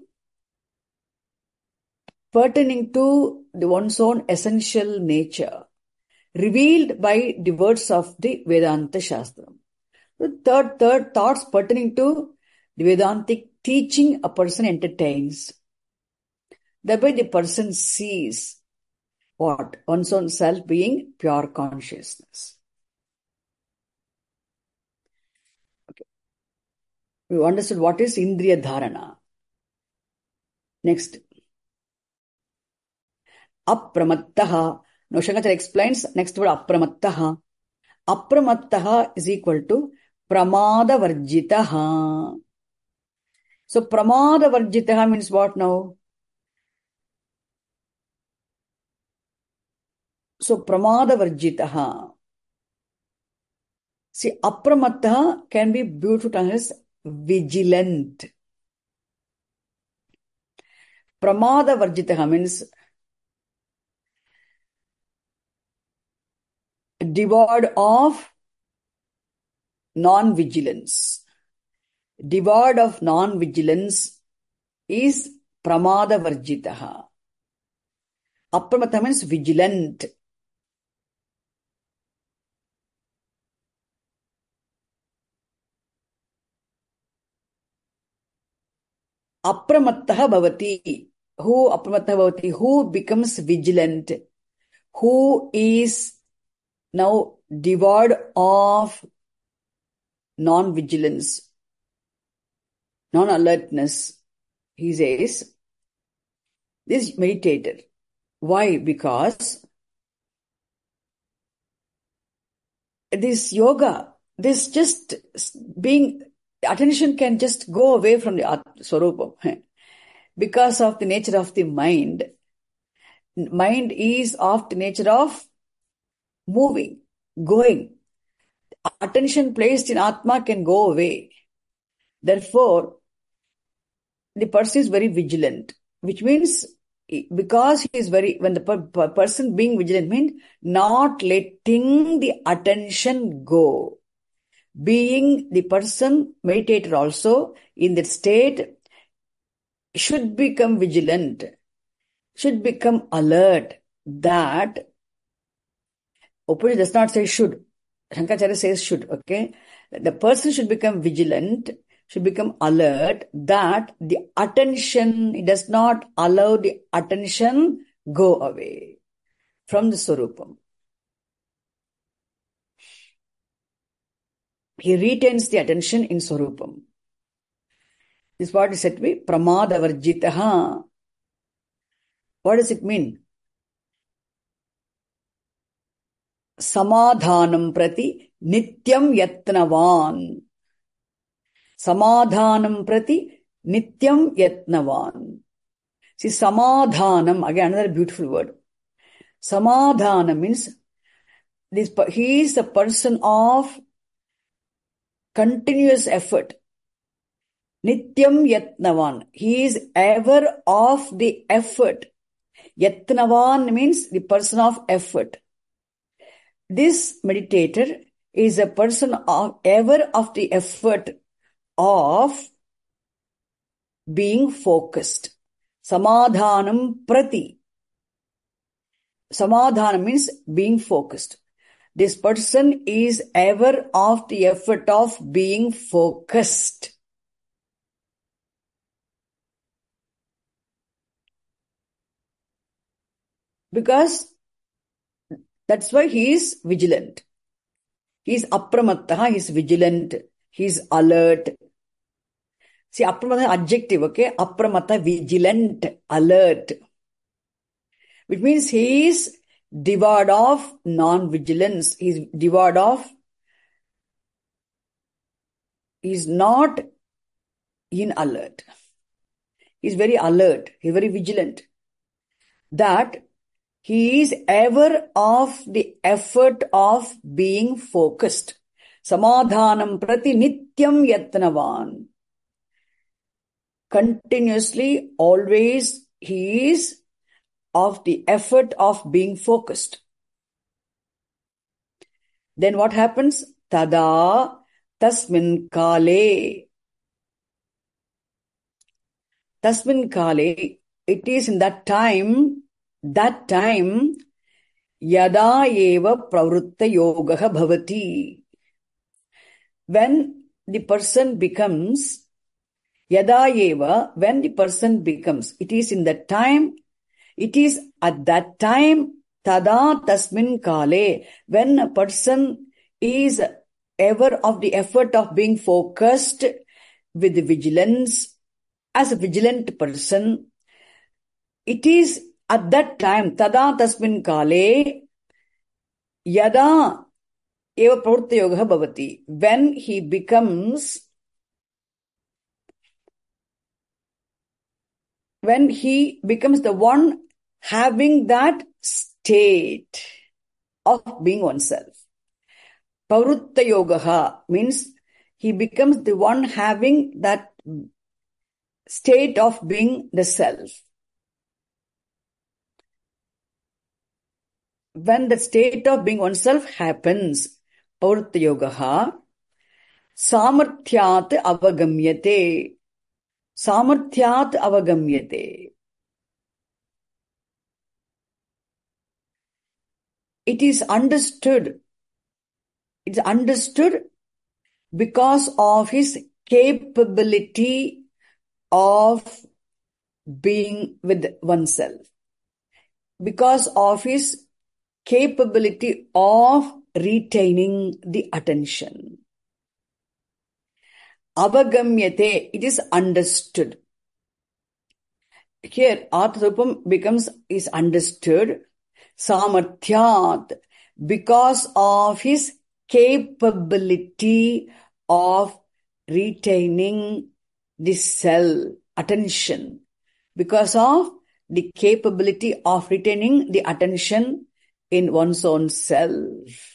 pertaining to one's own essential nature, revealed by the words of the Vedanta Shastram. The third thoughts pertaining to the Vedantic teaching a person entertains. Thereby the person sees what? One's own self being pure consciousness. Okay. We understood what is Indriya Dharana. Next. Apramattaha. Now Shankaracharya explains next word apramattaha. Apramattaha is equal to pramada varjitaha. So pramada varjitaha means what now? So pramada varjitaha. See, apramattaha can be beautiful termed as vigilant. Pramada varjitaha means devoid of non-vigilance. Devoid of non-vigilance is pramada varjitaha. Apramatha means vigilant. Apramattaha bhavati. Who apramattaha bhavati? Who becomes vigilant? Who is now devoid of non-vigilance, non-alertness? He says, this meditator. Why? Because this yoga, this just being, attention can just go away from the Swarupam. Because of the nature of the mind. Mind is of the nature of moving, going. Attention placed in Atma can go away. Therefore, the person is very vigilant, which means because he is when the person being vigilant means not letting the attention go. Being the person meditator also in that state should become vigilant, should become alert. That Upanishad does not say should. Shankaracharya says should, okay? The person should become vigilant, should become alert, that the attention, it does not allow the attention go away from the Swarupam. He retains the attention in Swarupam. This is what is said to be pramada varjitaha. What does it mean? Samadhanam prati nityam yatnavan. Samadhanam prati nityam yatnavan. See, samadhanam, again another beautiful word. Samadhanam means he is a person of continuous effort. Nityam yatnavan. He is ever of the effort. Yatnavan means the person of effort. This meditator is a person of ever of the effort of being focused. Samadhanam prati. Samadhanam means being focused. This person is ever of the effort of being focused. Because that's why he is vigilant. He is apramattaha, he is vigilant, he is alert. See, apramatta is adjective, okay? Apramatta, vigilant, alert. Which means he is devoid of non-vigilance. He is devoid of, he is not in alert. He is very alert, he is very vigilant. That he is ever of the effort of being focused. Samadhanam prati nityam yatnavan. Continuously, always, he is of the effort of being focused. Then what happens? Tada tasmin kale. Tasmin kale, it is in that time, yada eva pravritta yogaha bhavati. When the person becomes, yada eva, when the person becomes, it is in that time, it is at that time, tada tasmin kale, when a person is ever of the effort of being focused with vigilance, as a vigilant person, it is at that time, tada tasmin kale, yada eva pravritta yogaha bhavati, when he becomes the one having that state of being oneself. Pravritta yogaha means he becomes the one having that state of being the self. When the state of being oneself happens, pravritta yogaha, samarthyat avagamyate. Samarthyat avagamyate. It is understood. It's understood because of his capability of being with oneself. Because of his capability of retaining the attention. Avagamyate, it is understood. Here, Atmarupam is understood. Samarthyat, because of his capability of retaining the self, attention. Because of the capability of retaining the attention in one's own self.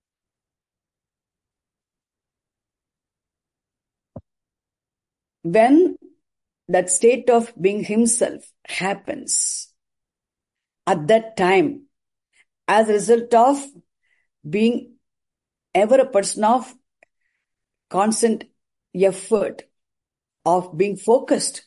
When that state of being himself happens, at that time, as a result of being ever a person of constant effort, of being focused,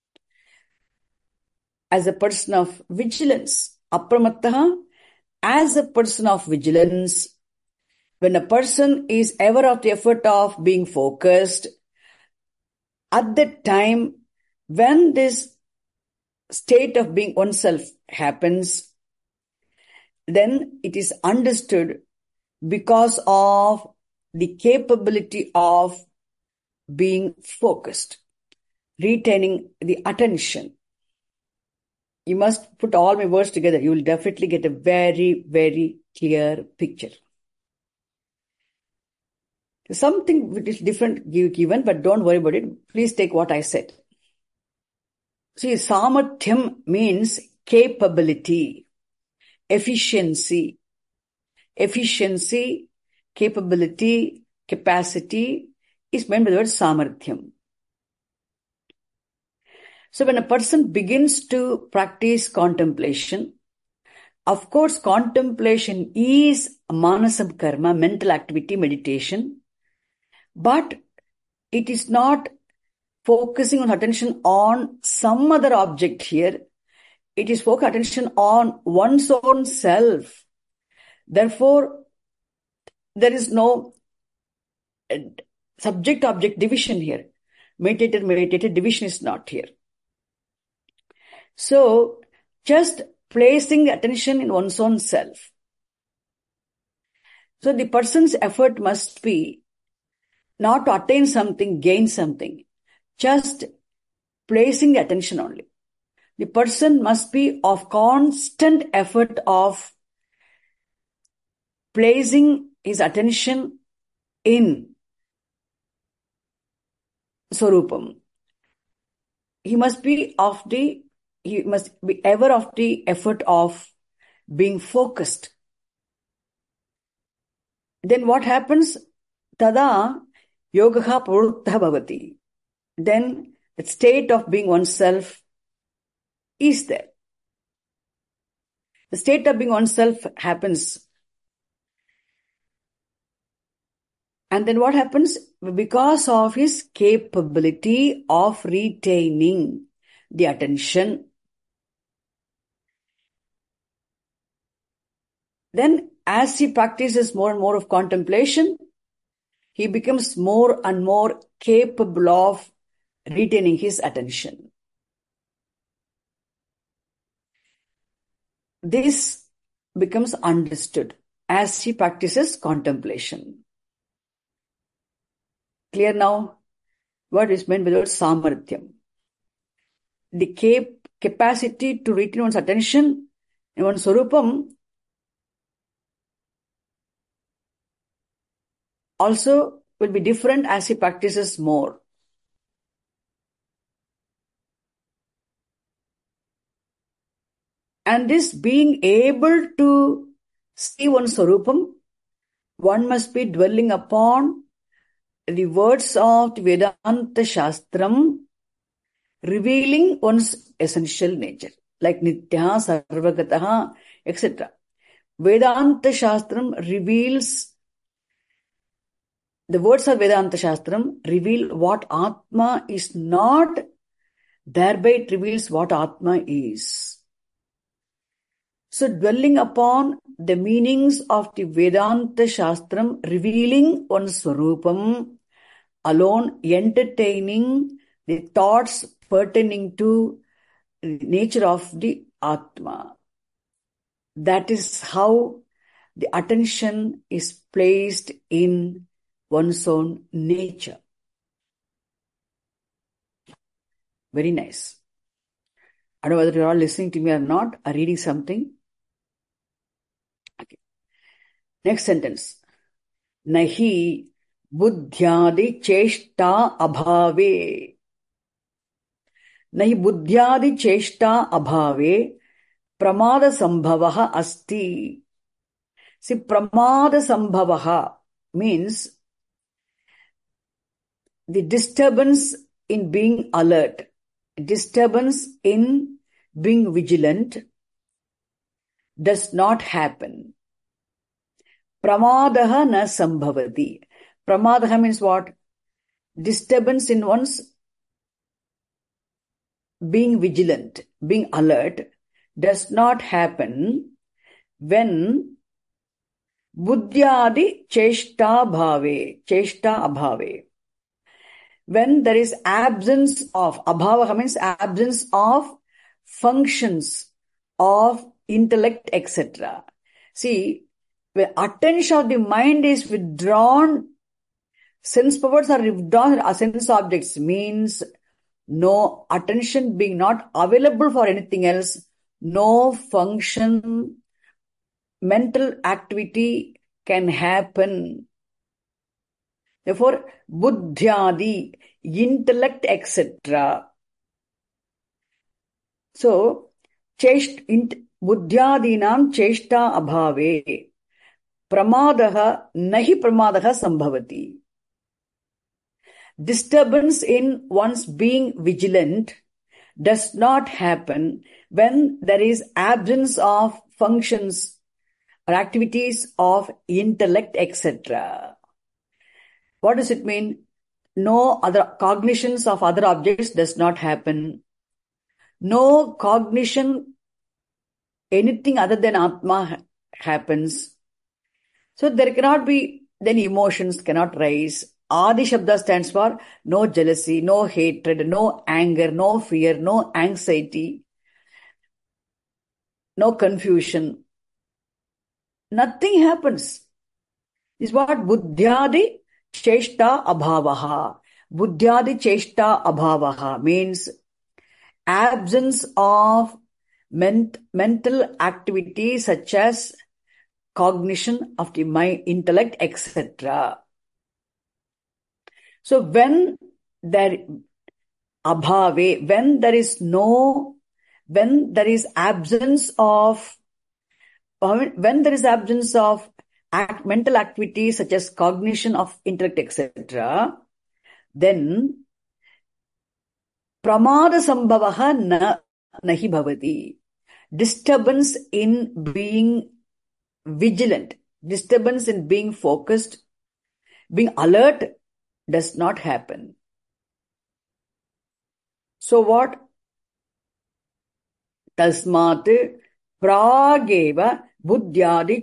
as a person of vigilance, apramattaha, as a person of vigilance, when a person is ever of the effort of being focused, at that time, when this state of being oneself happens, then it is understood because of the capability of being focused, retaining the attention. You must put all my words together. You will definitely get a very, very clear picture. Something which is different given, but don't worry about it. Please take what I said. See, samarthyam means capability, efficiency. Efficiency, capability, capacity is meant by the word samarthyam. So when a person begins to practice contemplation, of course, contemplation is manasam karma, mental activity, meditation, but it is not focusing on attention on some other object here. It is focusing attention on one's own self. Therefore, there is no subject-object division here. Meditated division is not here. So, just placing attention in one's own self. So, the person's effort must be not to attain something, gain something. Just placing the attention only. The person must be of constant effort of placing his attention in Swarupam. He must be ever of the effort of being focused. Then what happens? Tada yogaha pravruttah bhavati. Then the state of being oneself is there. The state of being oneself happens. And then what happens? Because of his capability of retaining the attention, then as he practices more and more of contemplation, he becomes more and more capable of retaining his attention. This becomes understood as he practices contemplation. Clear now? What is meant by the word samarthyam? The capacity to retain one's attention in one's Swarupam also will be different as he practices more. And this being able to see one's Swarupam, one must be dwelling upon the words of the Vedanta Shastram, revealing one's essential nature, like Nitya, Sarvagataha, etc. Vedanta Shastram reveals, the words of Vedanta Shastram reveal what Atma is not, thereby it reveals what Atma is. So dwelling upon the meanings of the Vedanta Shastram, revealing one's Swarupam, alone entertaining the thoughts pertaining to the nature of the Atma. That is how the attention is placed in one's own nature. Very nice. I don't know whether you're all listening to me or not, or reading something. Okay. Next sentence. Nahi buddhyadi cheshta abhave. Nahi buddhyadi cheshta abhave pramada sambhavaha asti. See, pramada sambhavaha means the disturbance in being alert, disturbance in being vigilant does not happen. Pramadaha na sambhavati. Pramadaha means what? Disturbance in one's being vigilant, being alert does not happen when buddhyadi cheshta abhave. When there is absence of, abhava means absence of functions of intellect, etc. See, when attention of the mind is withdrawn, sense powers are withdrawn, sense objects means no attention being not available for anything else, no function, mental activity can happen. Therefore, buddhyadi, intellect, etc. So, buddhyadinam cheshta abhave pramadaha nahi pramadaha sambhavati. Disturbance in one's being vigilant does not happen when there is absence of functions or activities of intellect, etc. What does it mean? no other cognitions of other objects does not happen. No cognition, anything other than Atma happens. So there cannot be, then emotions cannot rise. Adi Shabda stands for no jealousy, no hatred, no anger, no fear, no anxiety, no confusion. Nothing happens. This is what Buddhyadi Cheshta Abhavaha. Buddhyadi Cheshta Abhavaha means absence of mental activity such as cognition of the mind, intellect, etc. So when there abhave, when there is absence of mental activity such as cognition of intellect, etc., then pramada sambhavaha nahi bhavati. Disturbance in being vigilant, disturbance in being focused, being alert does not happen. So what? Tasmat prageva buddhyadi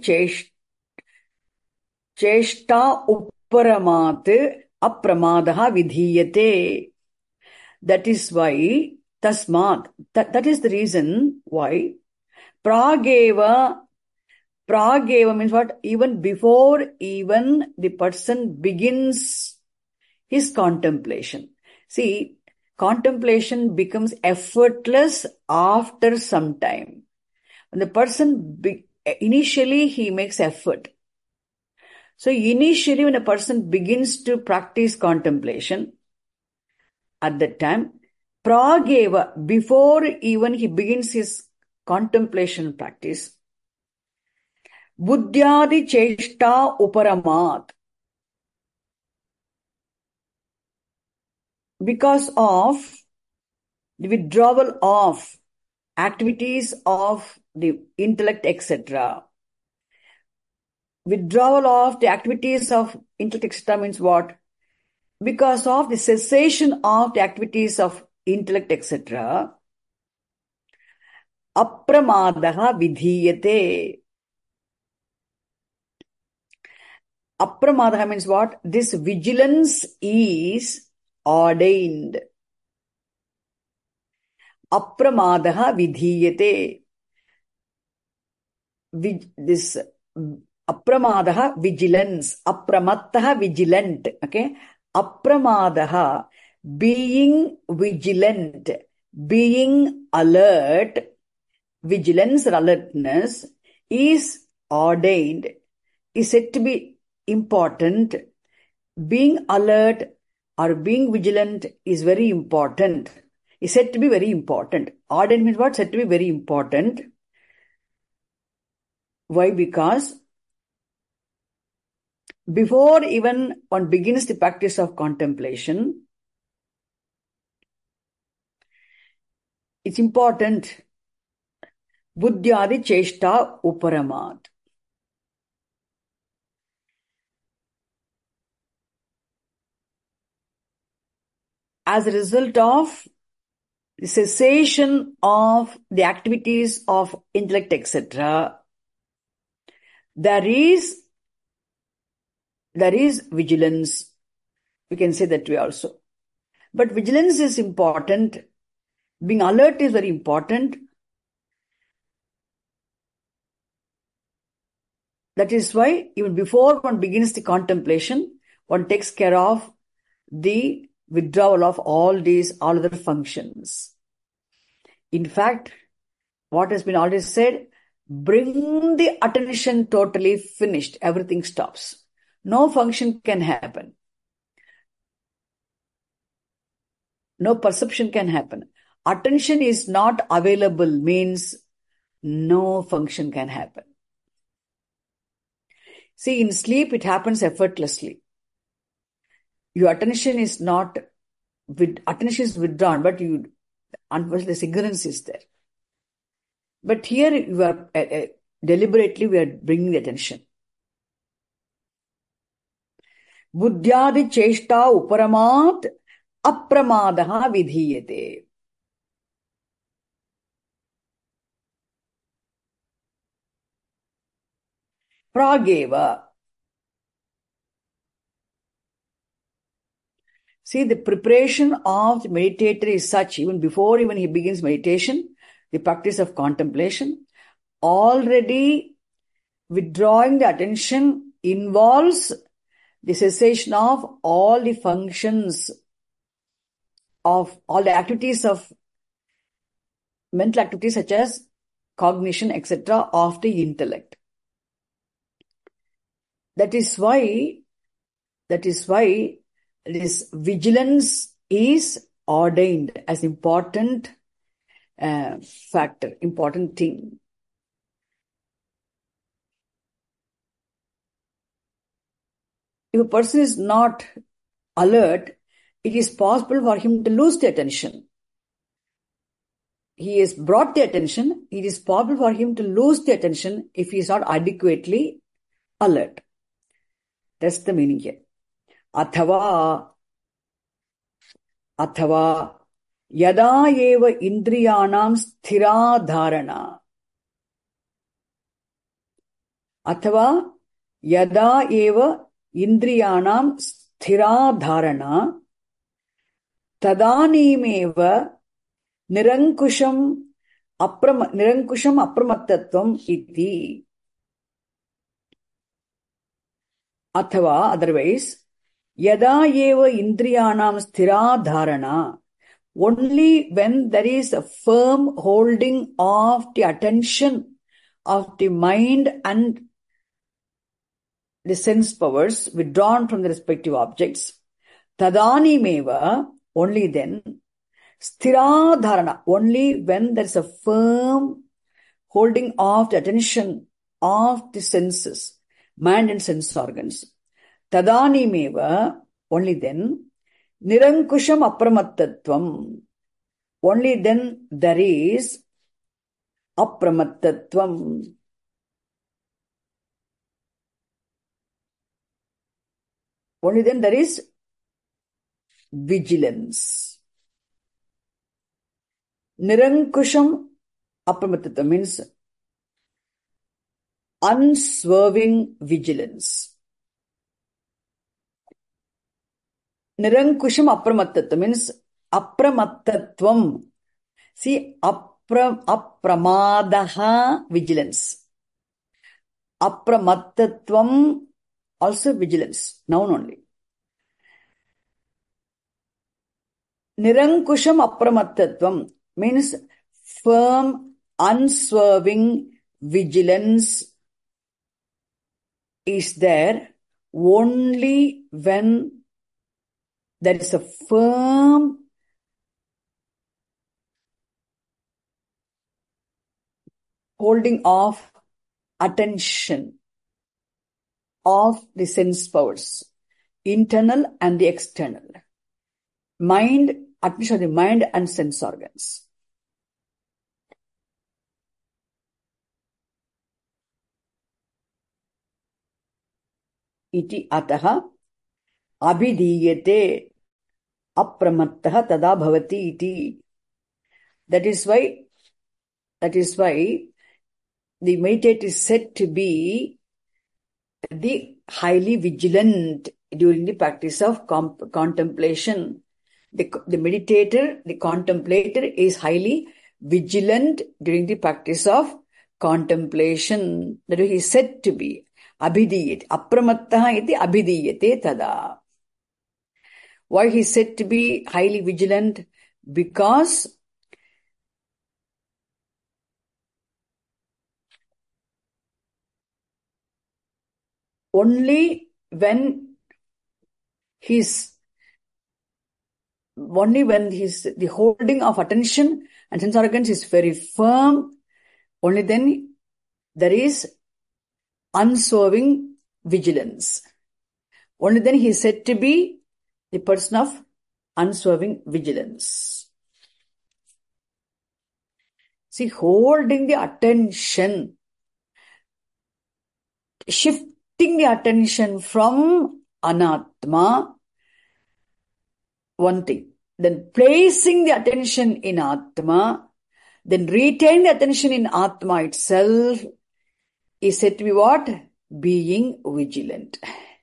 cheshta uparamat apramadaha vidhiyate. That is why tasmat, that is the reason why prageva means what? Even before the person begins his contemplation. See, contemplation becomes effortless after some time. When the person, initially he makes effort. So initially when a person begins to practice contemplation, at that time, prageva, before even he begins his contemplation practice, buddhyadi cheshta uparamat, because of the withdrawal of activities of the intellect, etc. Withdrawal of the activities of intellect, etc. means what? Because of the cessation of the activities of intellect, etc. Apramadaha vidhiyate. Apramadaha means what? This vigilance is ordained. Apramadaha vidhiyate. This apramadaha, vigilance. Apramattaha, vigilant. Okay. Apramadaha, being vigilant, being alert, vigilance or alertness is ordained, is said to be important. Being alert or being vigilant is very important. Is said to be very important. Ordained means what? Said to be very important. Why? Because before even one begins the practice of contemplation, it's important. Buddhyadi cheshta uparamat. As a result of the cessation of the activities of intellect, etc., there is vigilance. We can say that way also. But vigilance is important. Being alert is very important. That is why even before one begins the contemplation, one takes care of the withdrawal of all other functions. In fact, what has been already said, bring the attention totally finished, everything stops. No function can happen. No perception can happen. Attention is not available means no function can happen. See, in sleep, it happens effortlessly. Your attention is withdrawn, but unfortunately, ignorance is there. But here, you are deliberately, we are bringing the attention. बुद्ध्यादि चेष्टा उपरमात् अप्रमादः विधीयते. Prageva. See, the preparation of the meditator is such, even before even he begins meditation, the practice of contemplation, already withdrawing the attention involves the cessation of all the functions of all the activities of mental activities such as cognition, etc., of the intellect. That is why this vigilance is ordained as important factor, important thing. If a person is not alert, it is possible for him to lose the attention. He has brought the attention, it is possible for him to lose the attention if he is not adequately alert. That's the meaning here. Athava yada eva indriyanam sthira dharana. Athava yada eva indriyanam sthira dharana tadanimeva nirankusham apramattatvam iti. Athava, otherwise, yada eva indriyanam sthira dharana, only when there is a firm holding of the attention of the mind and the sense powers withdrawn from the respective objects, tadanimeva, only then, sthira dharana, only when there is a firm holding of the attention of the senses, mind and sense organs. Tadanimeva, only then, nirankusham apramattatvam, only then there is apramattatvam. Only then there is vigilance. Nirankusham apramattatvam means unswerving vigilance. Nirankusham apramattatvam means apramattatvam. See, apramadaha, vigilance. Apramattatvam, also vigilance, noun only. Nirankusham apramattatvam means firm, unswerving vigilance is there only when there is a firm holding of attention of the sense powers, internal and the external. Mind, attention of the mind and sense organs. Iti ataha abhidiyate apramattaha tada bhavati iti. That is why the meditator is said to be the highly vigilant during the practice of contemplation. The meditator, the contemplator is highly vigilant during the practice of contemplation. That is, he is said to be. Abhidiyate. Apramattaha iti abhidiyate tada. Why he is said to be highly vigilant? Because only when the holding of attention and sense organs is very firm, only then there is unswerving vigilance. Only then he is said to be the person of unswerving vigilance. See, holding the attention, shifting the attention from anatta, Atma, one thing. Then placing the attention in Atma, then retain the attention in Atma itself is said to be what? Being vigilant.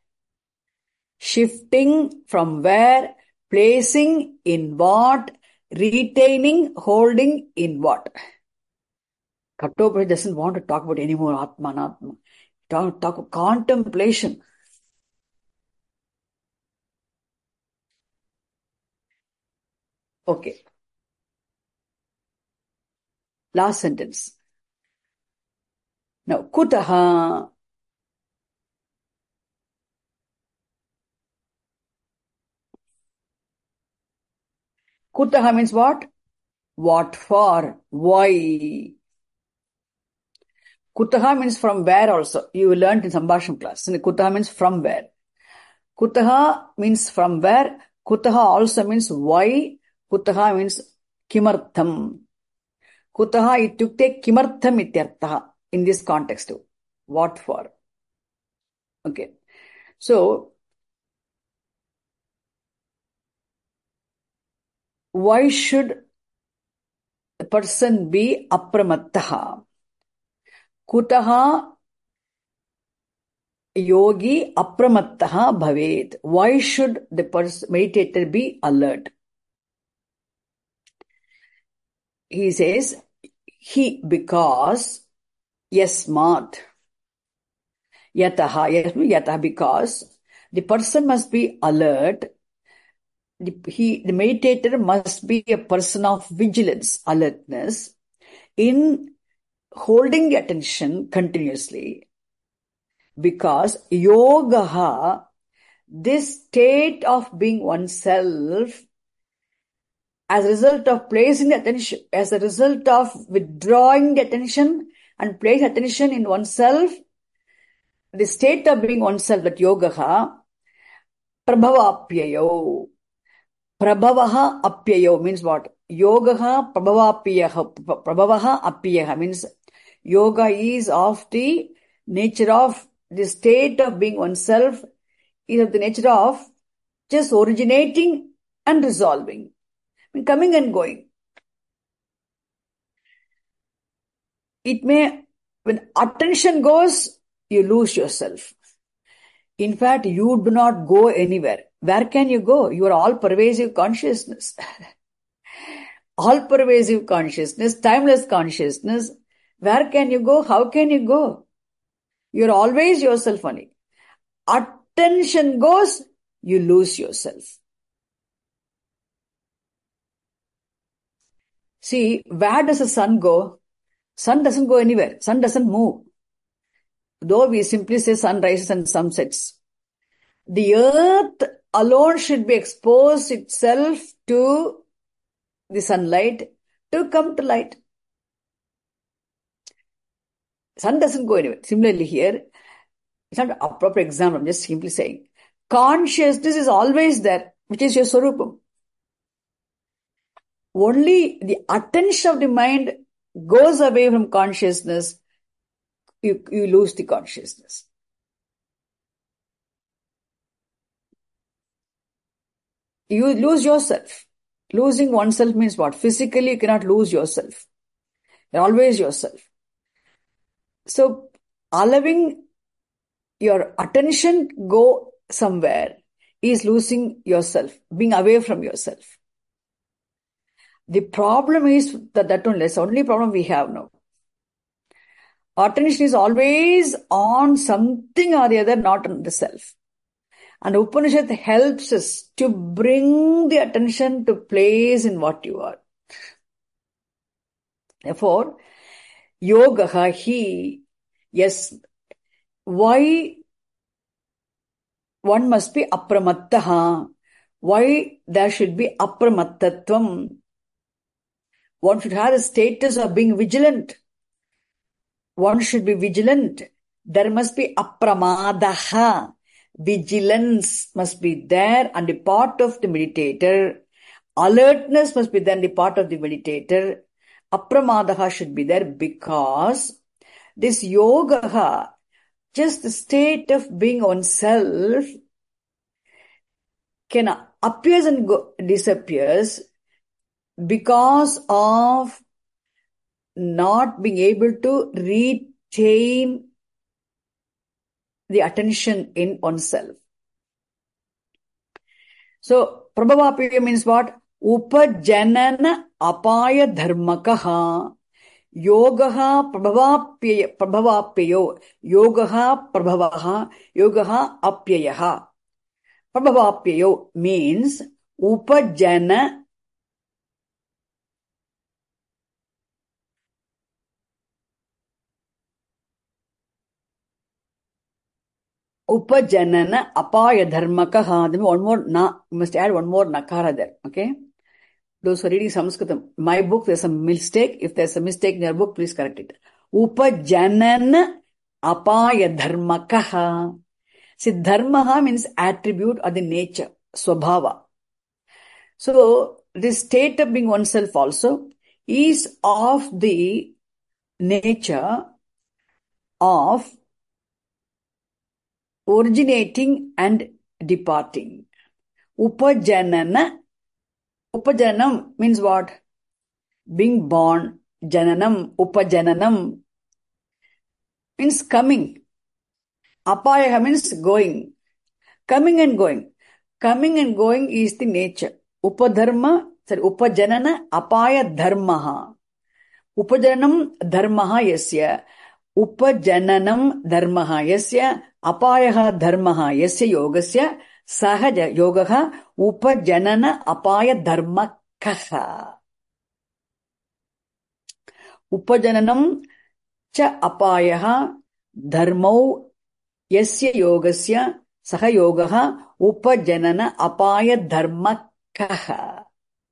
Shifting from where, placing in what, retaining, holding in what. Kathopadhyaya doesn't want to talk about any more Atma and Atma. Talk of contemplation. Okay. Last sentence. Now, kutaha. Kutaha means what? What for? Why? Kutaha means from where also. You learned in Sambhasham class. Kutaha means from where. Kutaha means from where. Kutaha also means why. Kutaha means kimartham. Kutaha ityukte kimartham ityarthaha in this context too. What for? Okay. So, why should the person be apramattaha? Kutaha yogi apramattaha bhavet. Why should the meditator be alert? He says, because yasmat. Yataha, because the person must be alert. The meditator must be a person of vigilance, alertness, in holding the attention continuously. Because yogaha, this state of being oneself, as a result of placing the attention, as a result of withdrawing the attention and placing attention in oneself, the state of being oneself, that yogaha, prabhavapyayo. Prabhavaha apyayo means what? Yogaha prabhavaha apyaha means yoga is of the nature of the state of being oneself, is of the nature of just originating and resolving, coming and going. It may, when attention goes, you lose yourself. In fact, you do not go anywhere. Where can you go? You are all-pervasive consciousness. All-pervasive consciousness, timeless consciousness. Where can you go? How can you go? You are always yourself only. Attention goes, you lose yourself. See, where does the sun go? Sun doesn't go anywhere. Sun doesn't move. Though we simply say sun rises and sun sets. The earth alone should be exposed itself to the sunlight to come to light. Sun doesn't go anywhere. Similarly here, it's not an appropriate example, I'm just simply saying. Consciousness is always there, which is your Swarupam. Only the attention of the mind goes away from consciousness, you lose the consciousness. You lose yourself. Losing oneself means what? Physically, you cannot lose yourself. You're always yourself. So, allowing your attention go somewhere is losing yourself, being away from yourself. The problem is that's the only problem we have now. Attention is always on something or the other, not on the self. And Upanishad helps us to bring the attention to place in what you are. Therefore, yogaha, yes, why one must be apramattaha? Why there should be apramattattvam? One should have the status of being vigilant. One should be vigilant. There must be apramadaha. Vigilance must be there on the part of the meditator. Alertness must be there on the part of the meditator. Apramadaha should be there because this yogaha, just the state of being oneself, can appears and disappears because of not being able to retain the attention in oneself. So, prabhavapiya means what? Upajanana apaya dharmakaha. Yogaha prabhavapiyo. Yogaha prabhavaha. Yogaha apyayaha. Prabhavapiyo means upajana Upajanana apaya dharmakaha. Then one more you must add one more nakara there. Okay? Those who are reading Sanskritam, my book, there's a mistake. If there's a mistake in your book, please correct it. Upajanana apaya dharmakaha. See, dharmaha means attribute or the nature, swabhava. So, this state of being oneself also is of the nature of originating and departing. Upajanana. Upajanam means what? Being born. Jananam. Upajananam means coming. Apaya means going. Coming and going. Coming and going is the nature. Upajanana apaya dharmaha. Upajanam dharmaha yasya. Upajananam dharmaha yasya. Apayaha dharmaha yasya yogasya. Sahaja yogaha upajanana apaya dharmakaha. Upajananam cha apayaha dharmau yasya yogasya saha yogaha upajanana apaya dharmakaha.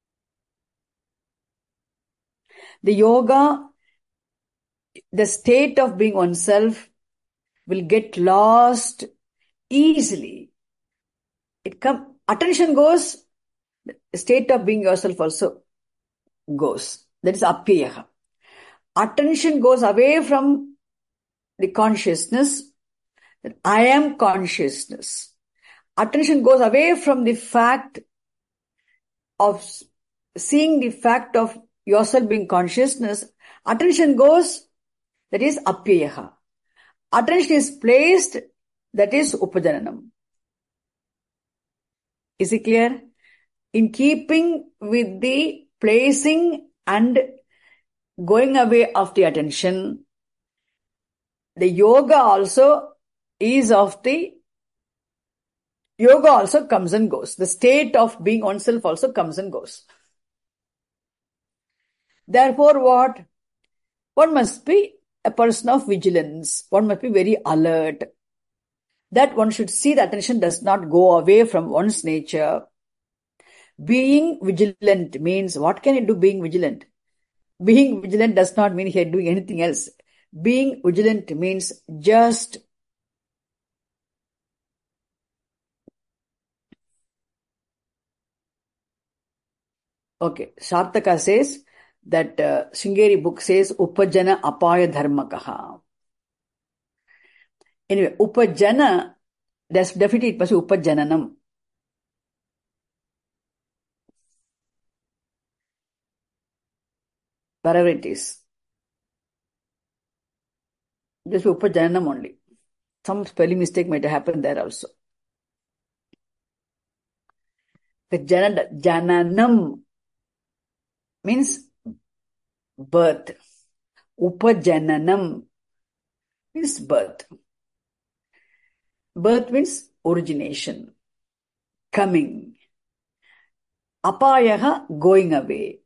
The yoga, the state of being oneself will get lost easily. Attention goes, the state of being yourself also goes. That is apyaha. Attention goes away from the consciousness, that I am consciousness. Attention goes away from the fact of seeing the fact of yourself being consciousness. Attention goes, that is apyaha. Attention is placed, that is upajananam. Is it clear? In keeping with the placing and going away of the attention, the yoga also comes and goes. The state of being oneself also comes and goes. Therefore, what? One must be a person of vigilance. One must be very alert. That one should see the attention does not go away from one's nature. Being vigilant means, what can it do being vigilant? Being vigilant does not mean he is doing anything else. Being vigilant means just okay. Sarthaka says that Sringeri book says Upajana apaya dharmakaha. Anyway, Upajana, that's definitely it must be Upajananam. Wherever it is. Just Upajananam only. Some spelling mistake might happen there also. The Jananam means birth. Upajananam means birth. Birth means origination, coming. Apayaha, going away.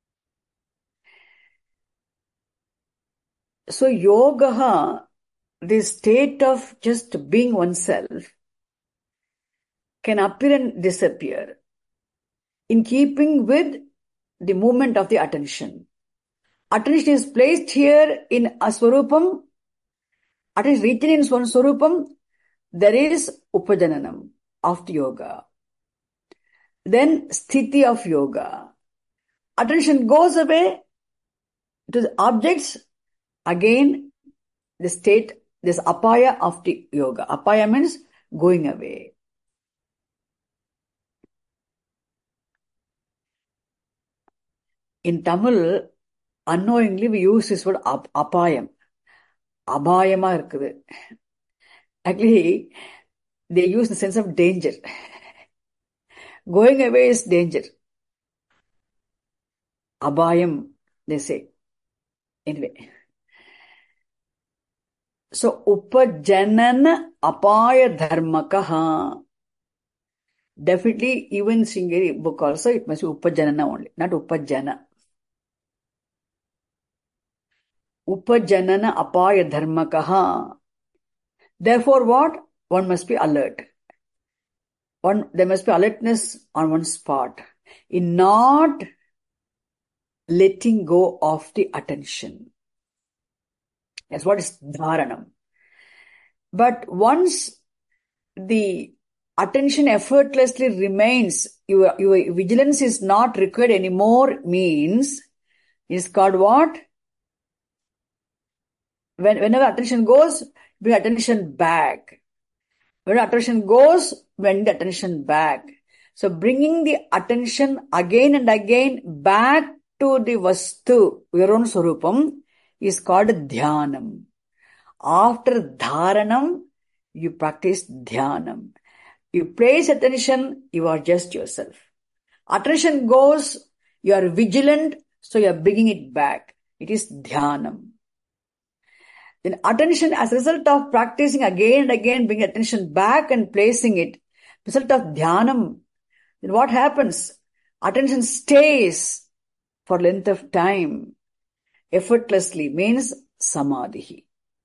So yogaha, the state of just being oneself, can appear and disappear in keeping with the movement of the attention. Attention is placed here in a swarupam. Attention written in one swarupam. There is upajananam of the yoga. Then sthiti of yoga. Attention goes away to the objects. Again, the state, this apaya of the yoga. Apaya means going away. In Tamil, unknowingly we use this word apayam. Abhayama இருக்குது. Actually, they use the sense of danger. Going away is danger. Abhayam, they say. Anyway. So, upajanana apaya dharmakaha. Definitely, even in Sringeri book also, it must be upajanana only, not upajana. Upajanana apaya dharmakaha. Therefore, what? One must be alert. There must be alertness on one's part in not letting go of the attention. That's what is dharanam. But once the attention effortlessly remains, your vigilance is not required anymore, means is called what? Whenever attention goes, bring attention back. When attention goes, bring the attention back. So bringing the attention again and again back to the vastu, your own swarupam, is called dhyanam. After dharanam, you practice dhyanam. You place attention, you are just yourself. Attention goes, you are vigilant, so you are bringing it back. It is dhyanam. Then attention, as a result of practicing again and again, bring attention back and placing it, result of dhyanam, then what happens? Attention stays for length of time, effortlessly, means samadhi.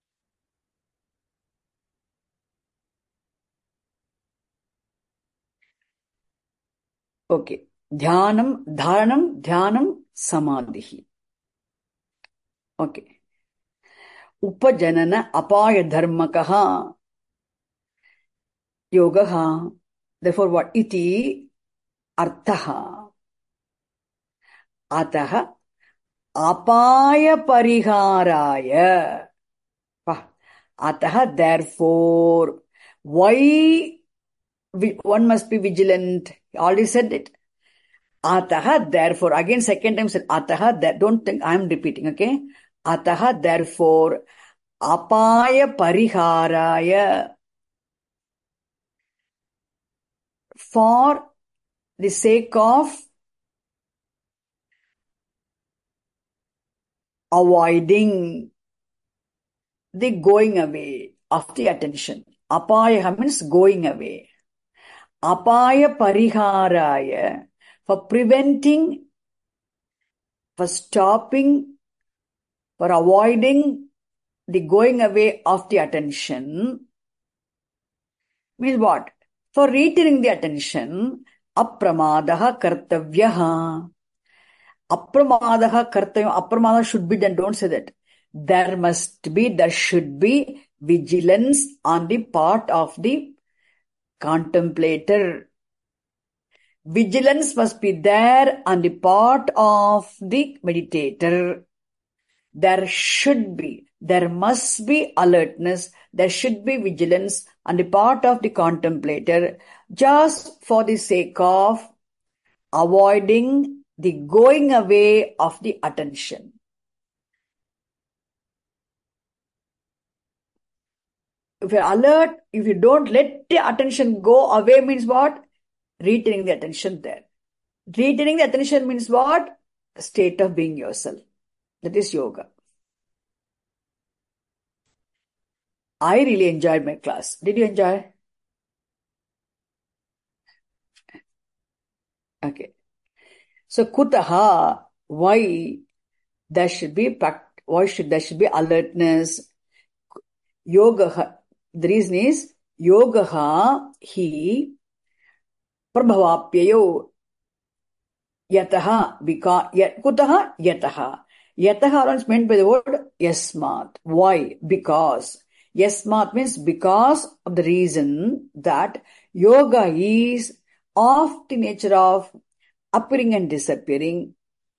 Okay. Dhyanam, dharanam, dhyanam, samadhi. Okay. Upajanana apaya dharmakaha yogaha. Therefore, what? Iti arthaha. Ataha apaya pariharaya. Ataha, therefore. Why one must be vigilant? I already said it. Ataha, therefore. Again, second time said ataha. Don't think I am repeating, okay? Ataha, therefore. Apaya pariharaya. For the sake of avoiding the going away of the attention. Apaya means going away. Apaya pariharaya, for preventing, for stopping, for avoiding the going away of the attention, means what? For retaining the attention, apramadaha kartavyaha. Apramadaha kartavyaha. Apramadaha should be done. Don't say that. There should be vigilance on the part of the contemplator. Vigilance must be there on the part of the meditator. There must be alertness, there should be vigilance on the part of the contemplator, just for the sake of avoiding the going away of the attention. If you're alert, if you don't let the attention go away, means what? Retaining the attention there. Retaining the attention means what? A state of being yourself. That is yoga. I really enjoyed my class. Did you enjoy? Okay. So kutaha, why there should be alertness? Yoga. The reason is yogaha hi prabhavapyayo yataha, because kutaha yataha. Yataha is meant by the word yasmat. Why? Because. Yasmat means because of the reason that yoga is of the nature of appearing and disappearing.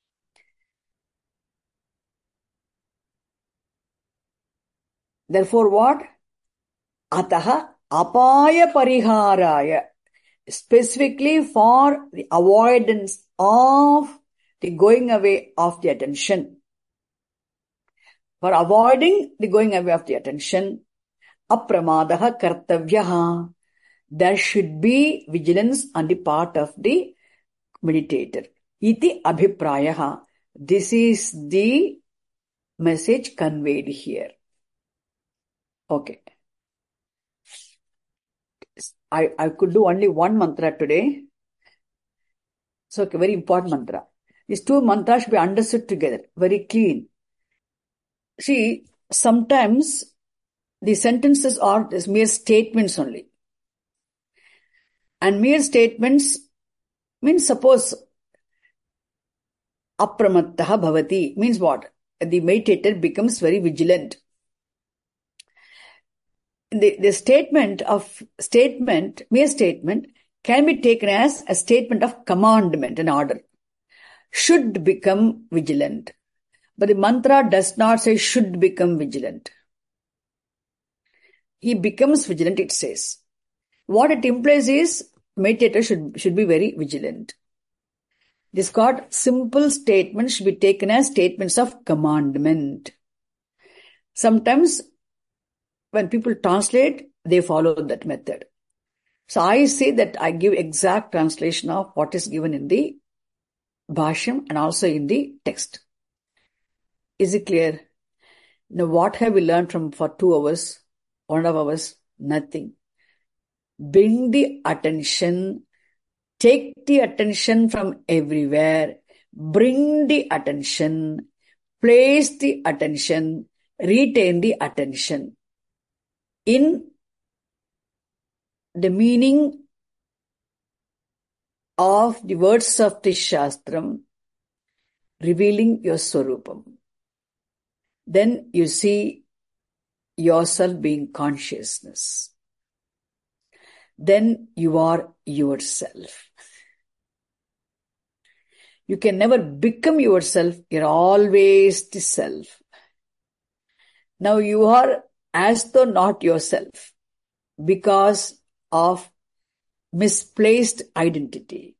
Therefore, what? Ataha apaya pariharaya. Specifically for the avoidance of the going away of the attention. For avoiding the going away of the attention, apramadaha kartavyaha. There should be vigilance on the part of the meditator. Iti abhiprayaha. This is the message conveyed here. Okay. I could do only one mantra today. So, okay, very important mantra. These two mantras should be understood together, very clean. See, sometimes the sentences are just mere statements only. And mere statements means, suppose, apramattaha bhavati means what? The meditator becomes very vigilant. The mere statement can be taken as a statement of commandment and order. Should become vigilant. But the mantra does not say should become vigilant. He becomes vigilant, it says. What it implies is meditator should be very vigilant. This called simple statements should be taken as statements of commandment. Sometimes when people translate, they follow that method. So I say that I give exact translation of what is given in the Bhashyam and also in the text. Is it clear? Now what have we learned for 2 hours, 1.5 hours? Nothing. Bring the attention, take the attention from everywhere, bring the attention, place the attention, retain the attention in the meaning of the words of the Shastram, revealing your Swarupam. Then you see yourself being consciousness. Then you are yourself. You can never become yourself. You're always the self. Now you are as though not yourself because of misplaced identity.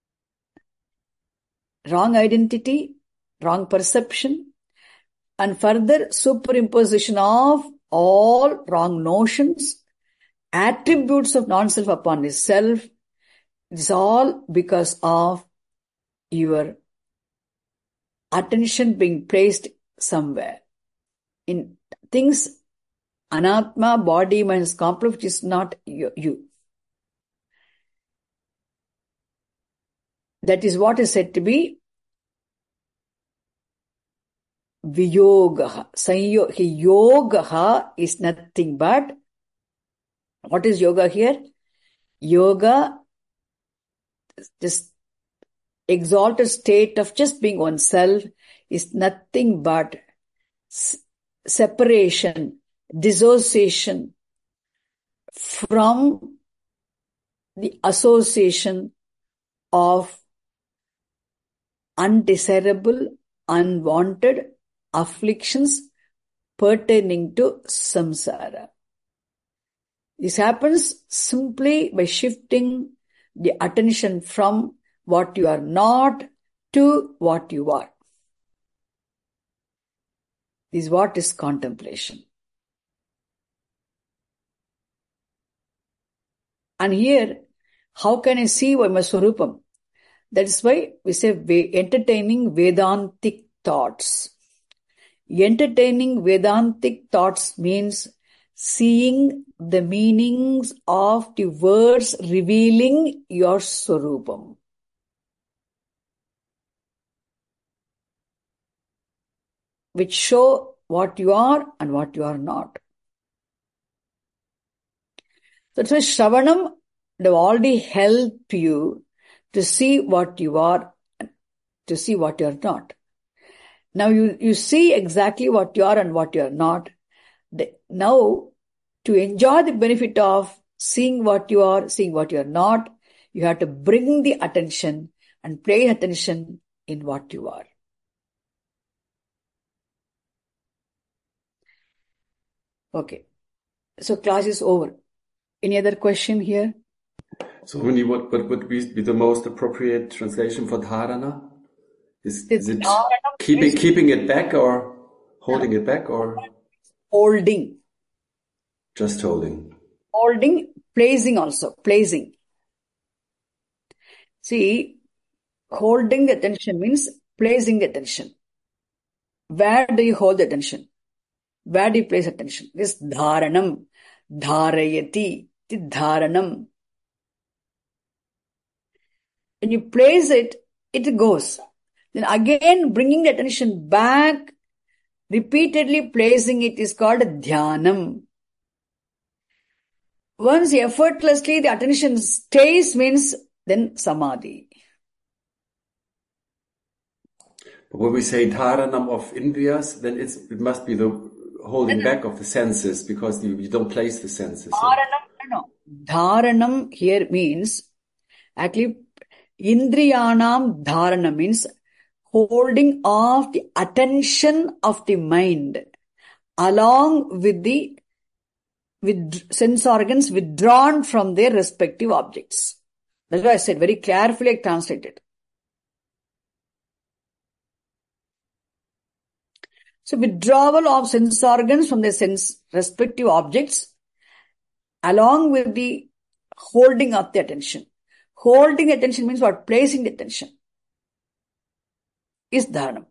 Wrong identity, wrong perception, and further superimposition of all wrong notions, attributes of non-self upon his self. It is all because of your attention being placed somewhere in things, anatma, body, mind, complex, which is not you. That is what is said to be viyogaha. Yogaha is nothing but, what is yoga here? Yoga, this exalted state of just being oneself, is nothing but separation, dissociation from the association of undesirable, unwanted afflictions pertaining to samsara. This happens simply by shifting the attention from what you are not to what you are. This is what is contemplation. And here, how can I see my Swarupam? That is why we say entertaining Vedantic thoughts. Entertaining Vedantic thoughts means seeing the meanings of the words revealing your Swarupam. Which show what you are and what you are not. That's why Shravanam, they already help you to see what you are, to see what you are not. Now you see exactly what you are and what you are not. Now, to enjoy the benefit of seeing what you are, seeing what you are not, you have to bring the attention and pay attention in what you are. Okay. So class is over. Any other question here? So, what would be the most appropriate translation for dharana? Is The it dharanam keeping it back or holding it back or holding, just holding? placing also, placing. See, holding the attention means placing the attention. Where do you hold the attention? Where do you place attention? This dharanam, dharayati, the dharanam. When you place it, it goes. Then again bringing the attention back, repeatedly placing it is called dhyanam. Once effortlessly the attention stays means then samadhi. But when we say dharanam of indriyas, then it must be the holding back of the senses because you don't place the senses. Dharanam here means actually indriyanam dharana means holding of the attention of the mind along with the sense organs withdrawn from their respective objects. That's why I said very carefully I translated. So withdrawal of sense organs from their respective objects along with the holding of the attention. Holding attention means what? Placing the attention is dharanam.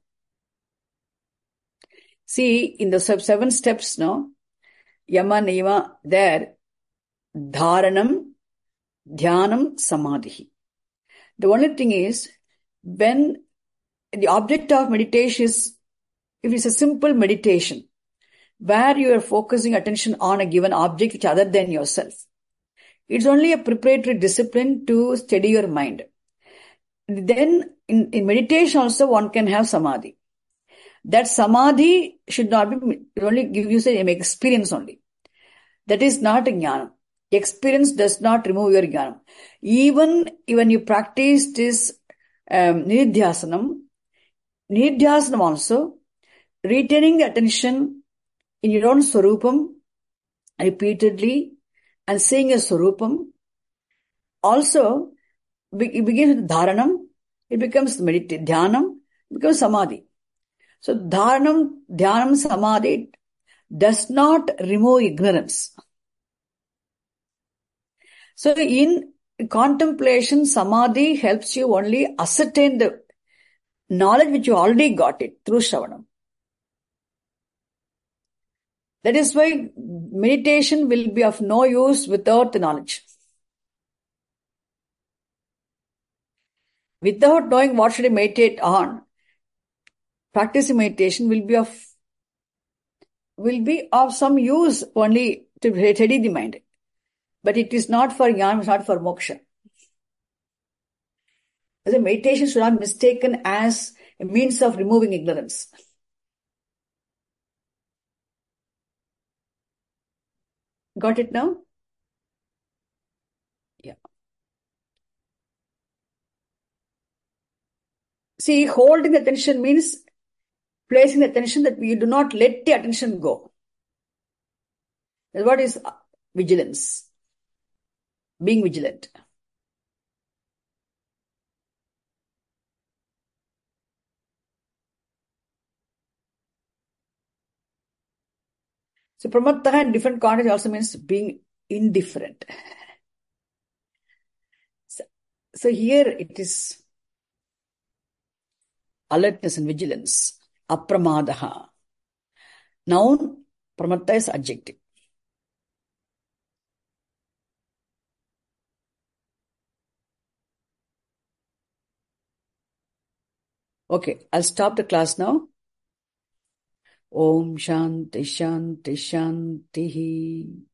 See, in the 7 steps now, yama, niyama, there, dharanam, dhyanam, samadhi. The only thing is, when the object of meditation is, if it's a simple meditation, where you are focusing attention on a given object which other than yourself, it's only a preparatory discipline to steady your mind. Then in meditation also one can have samadhi. That samadhi should not be, only give you an experience only. That is not a jnanam. Experience does not remove your jnanam. Even when you practice this nididhyasanam also, retaining the attention in your own swarupam repeatedly and seeing a swarupam, also it begins with dharanam, it becomes dhyanam, it becomes samadhi. So dharanam, dhyanam, samadhi does not remove ignorance. So in contemplation, samadhi helps you only ascertain the knowledge which you already got it through Shravanam. That is why meditation will be of no use without the knowledge. Without knowing what should I meditate on, practicing meditation will be of some use only to steady the mind. But it is not for jnana, it's not for moksha. The meditation should not be mistaken as a means of removing ignorance. Got it now? Yeah. See, holding attention means placing the attention that you do not let the attention go. That's what is vigilance. Being vigilant. So pramattaha in different contexts also means being indifferent. So here it is alertness and vigilance. Apramadaha. Noun, pramatta is adjective. Okay, I'll stop the class now. Om Shanti Shanti Shanti.